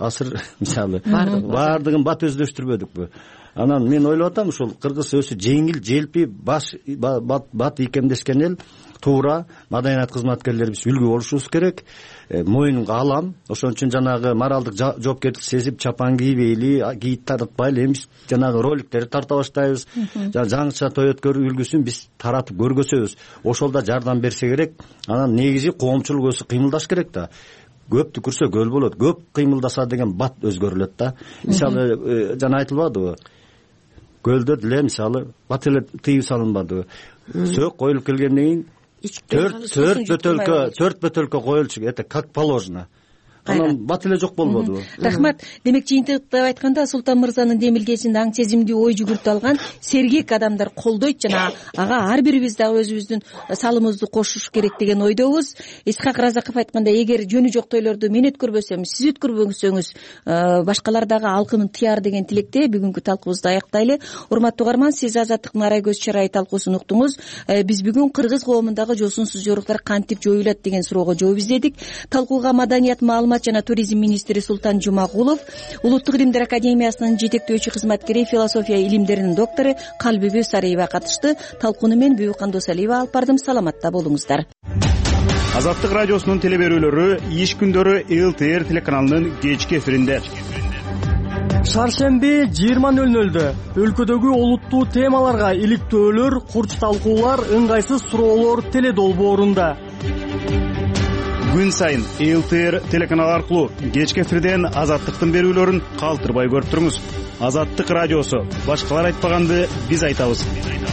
асыр мисалы баардыгын бат өздөштүрбөдүкпү. Анан мен ойлоп атам ушул кыргыз өзү жеңил желпи баш бат ийкемдешкен эл, туура маданият кызматкерлерибиз үлгү болушубуз керек. Моюнга алам. Ошон үчүн жанагы моралдык жоопкерчилик сезип чапан кийбейли, кийип тартпайлы, эми жанагы роликтерди тарта баштайбыз. Жаңыча той өткөрүү үлгүсүн биз таратып көргөзөбүз. Ошол да жардам берсе керек. Анан негизи коомчулук өзү кыймылдаш керек да. Көп түкүрсө көл болот, көп кыймылдаса деген бат өзгөрүлөт да. Мисалы жана айтылбадыбы? Көлдө деле мисалы бат эле тыйып салынбадыбы? Сөк коюлуп келгенден кийин төрт бөтөлкө төрт бөтөлкө коюлчу, это как положено. Анан бат эле жок болбодубу? Рахмат. Демек жыйынтыктап айтканда Султан мырзанын демилгесинде аң сезимдүү ой жүгүртүп алган сергек адамдар колдойт жана ага ар бирибиз дагы өзүбүздүн салымыбызды кошуш керек деген ойдобуз. Исхак Разаков айткандай, эгер жөнү жок тойлорду мен өткөрбөсөм, сиз өткөрбөсөңүз башкалар дагы алкынын тыяр деген тилекте бүгүнкү талкуубузду аяктайлы. Урматтуу угарман, сиз Азаттыктын Арай көз чарайы талкуусун уктуңуз. Биз бүгүн кыргыз коомундагы жосунсуз жоруктар кантип жоюлат деген суроого жооп издедик. Талкууга маданият маалымат жана туризм министри Султан Жумагулов, Улуттук илимдер академиясынын жетектөөчү кызматкери, философия илимдеринин доктору Калбибү Сариева катышты. Талкууну мен Бүбүкан Досалиева алып бардым. Саламатта болуңуздар. Азаттык радиосунун телеберүүлөрү иш күндөрү эл тэ эр телеканалынын кечки эфиринде. Шаршемби жыйырма нөл нөлдө өлкөдөгү олуттуу темаларга иликтөөлөр, курч талкуулар, ыңгайсыз суроолор теле долбоорунда. Күн сайын эл тэ эр телеканалы аркылуу кечки эфирден Азаттыктын берүүлөрүн калтырбай көрүп туруңуз. Азаттык радиосу. Башкалар айтпаганды биз айтабыз.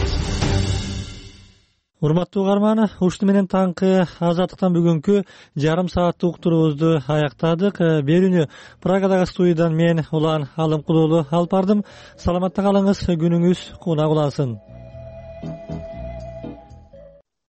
Урматтуу угарман, ушуну менен таңкы Азаттыктан бүгүнкү жарым сааттык уктуруубузду аяктадык. Берүүнү Прагадагы студиядан мен Улан Алымкулуулу алып бардым. Саламатта калыңыз, күнүңүз кунак улансын.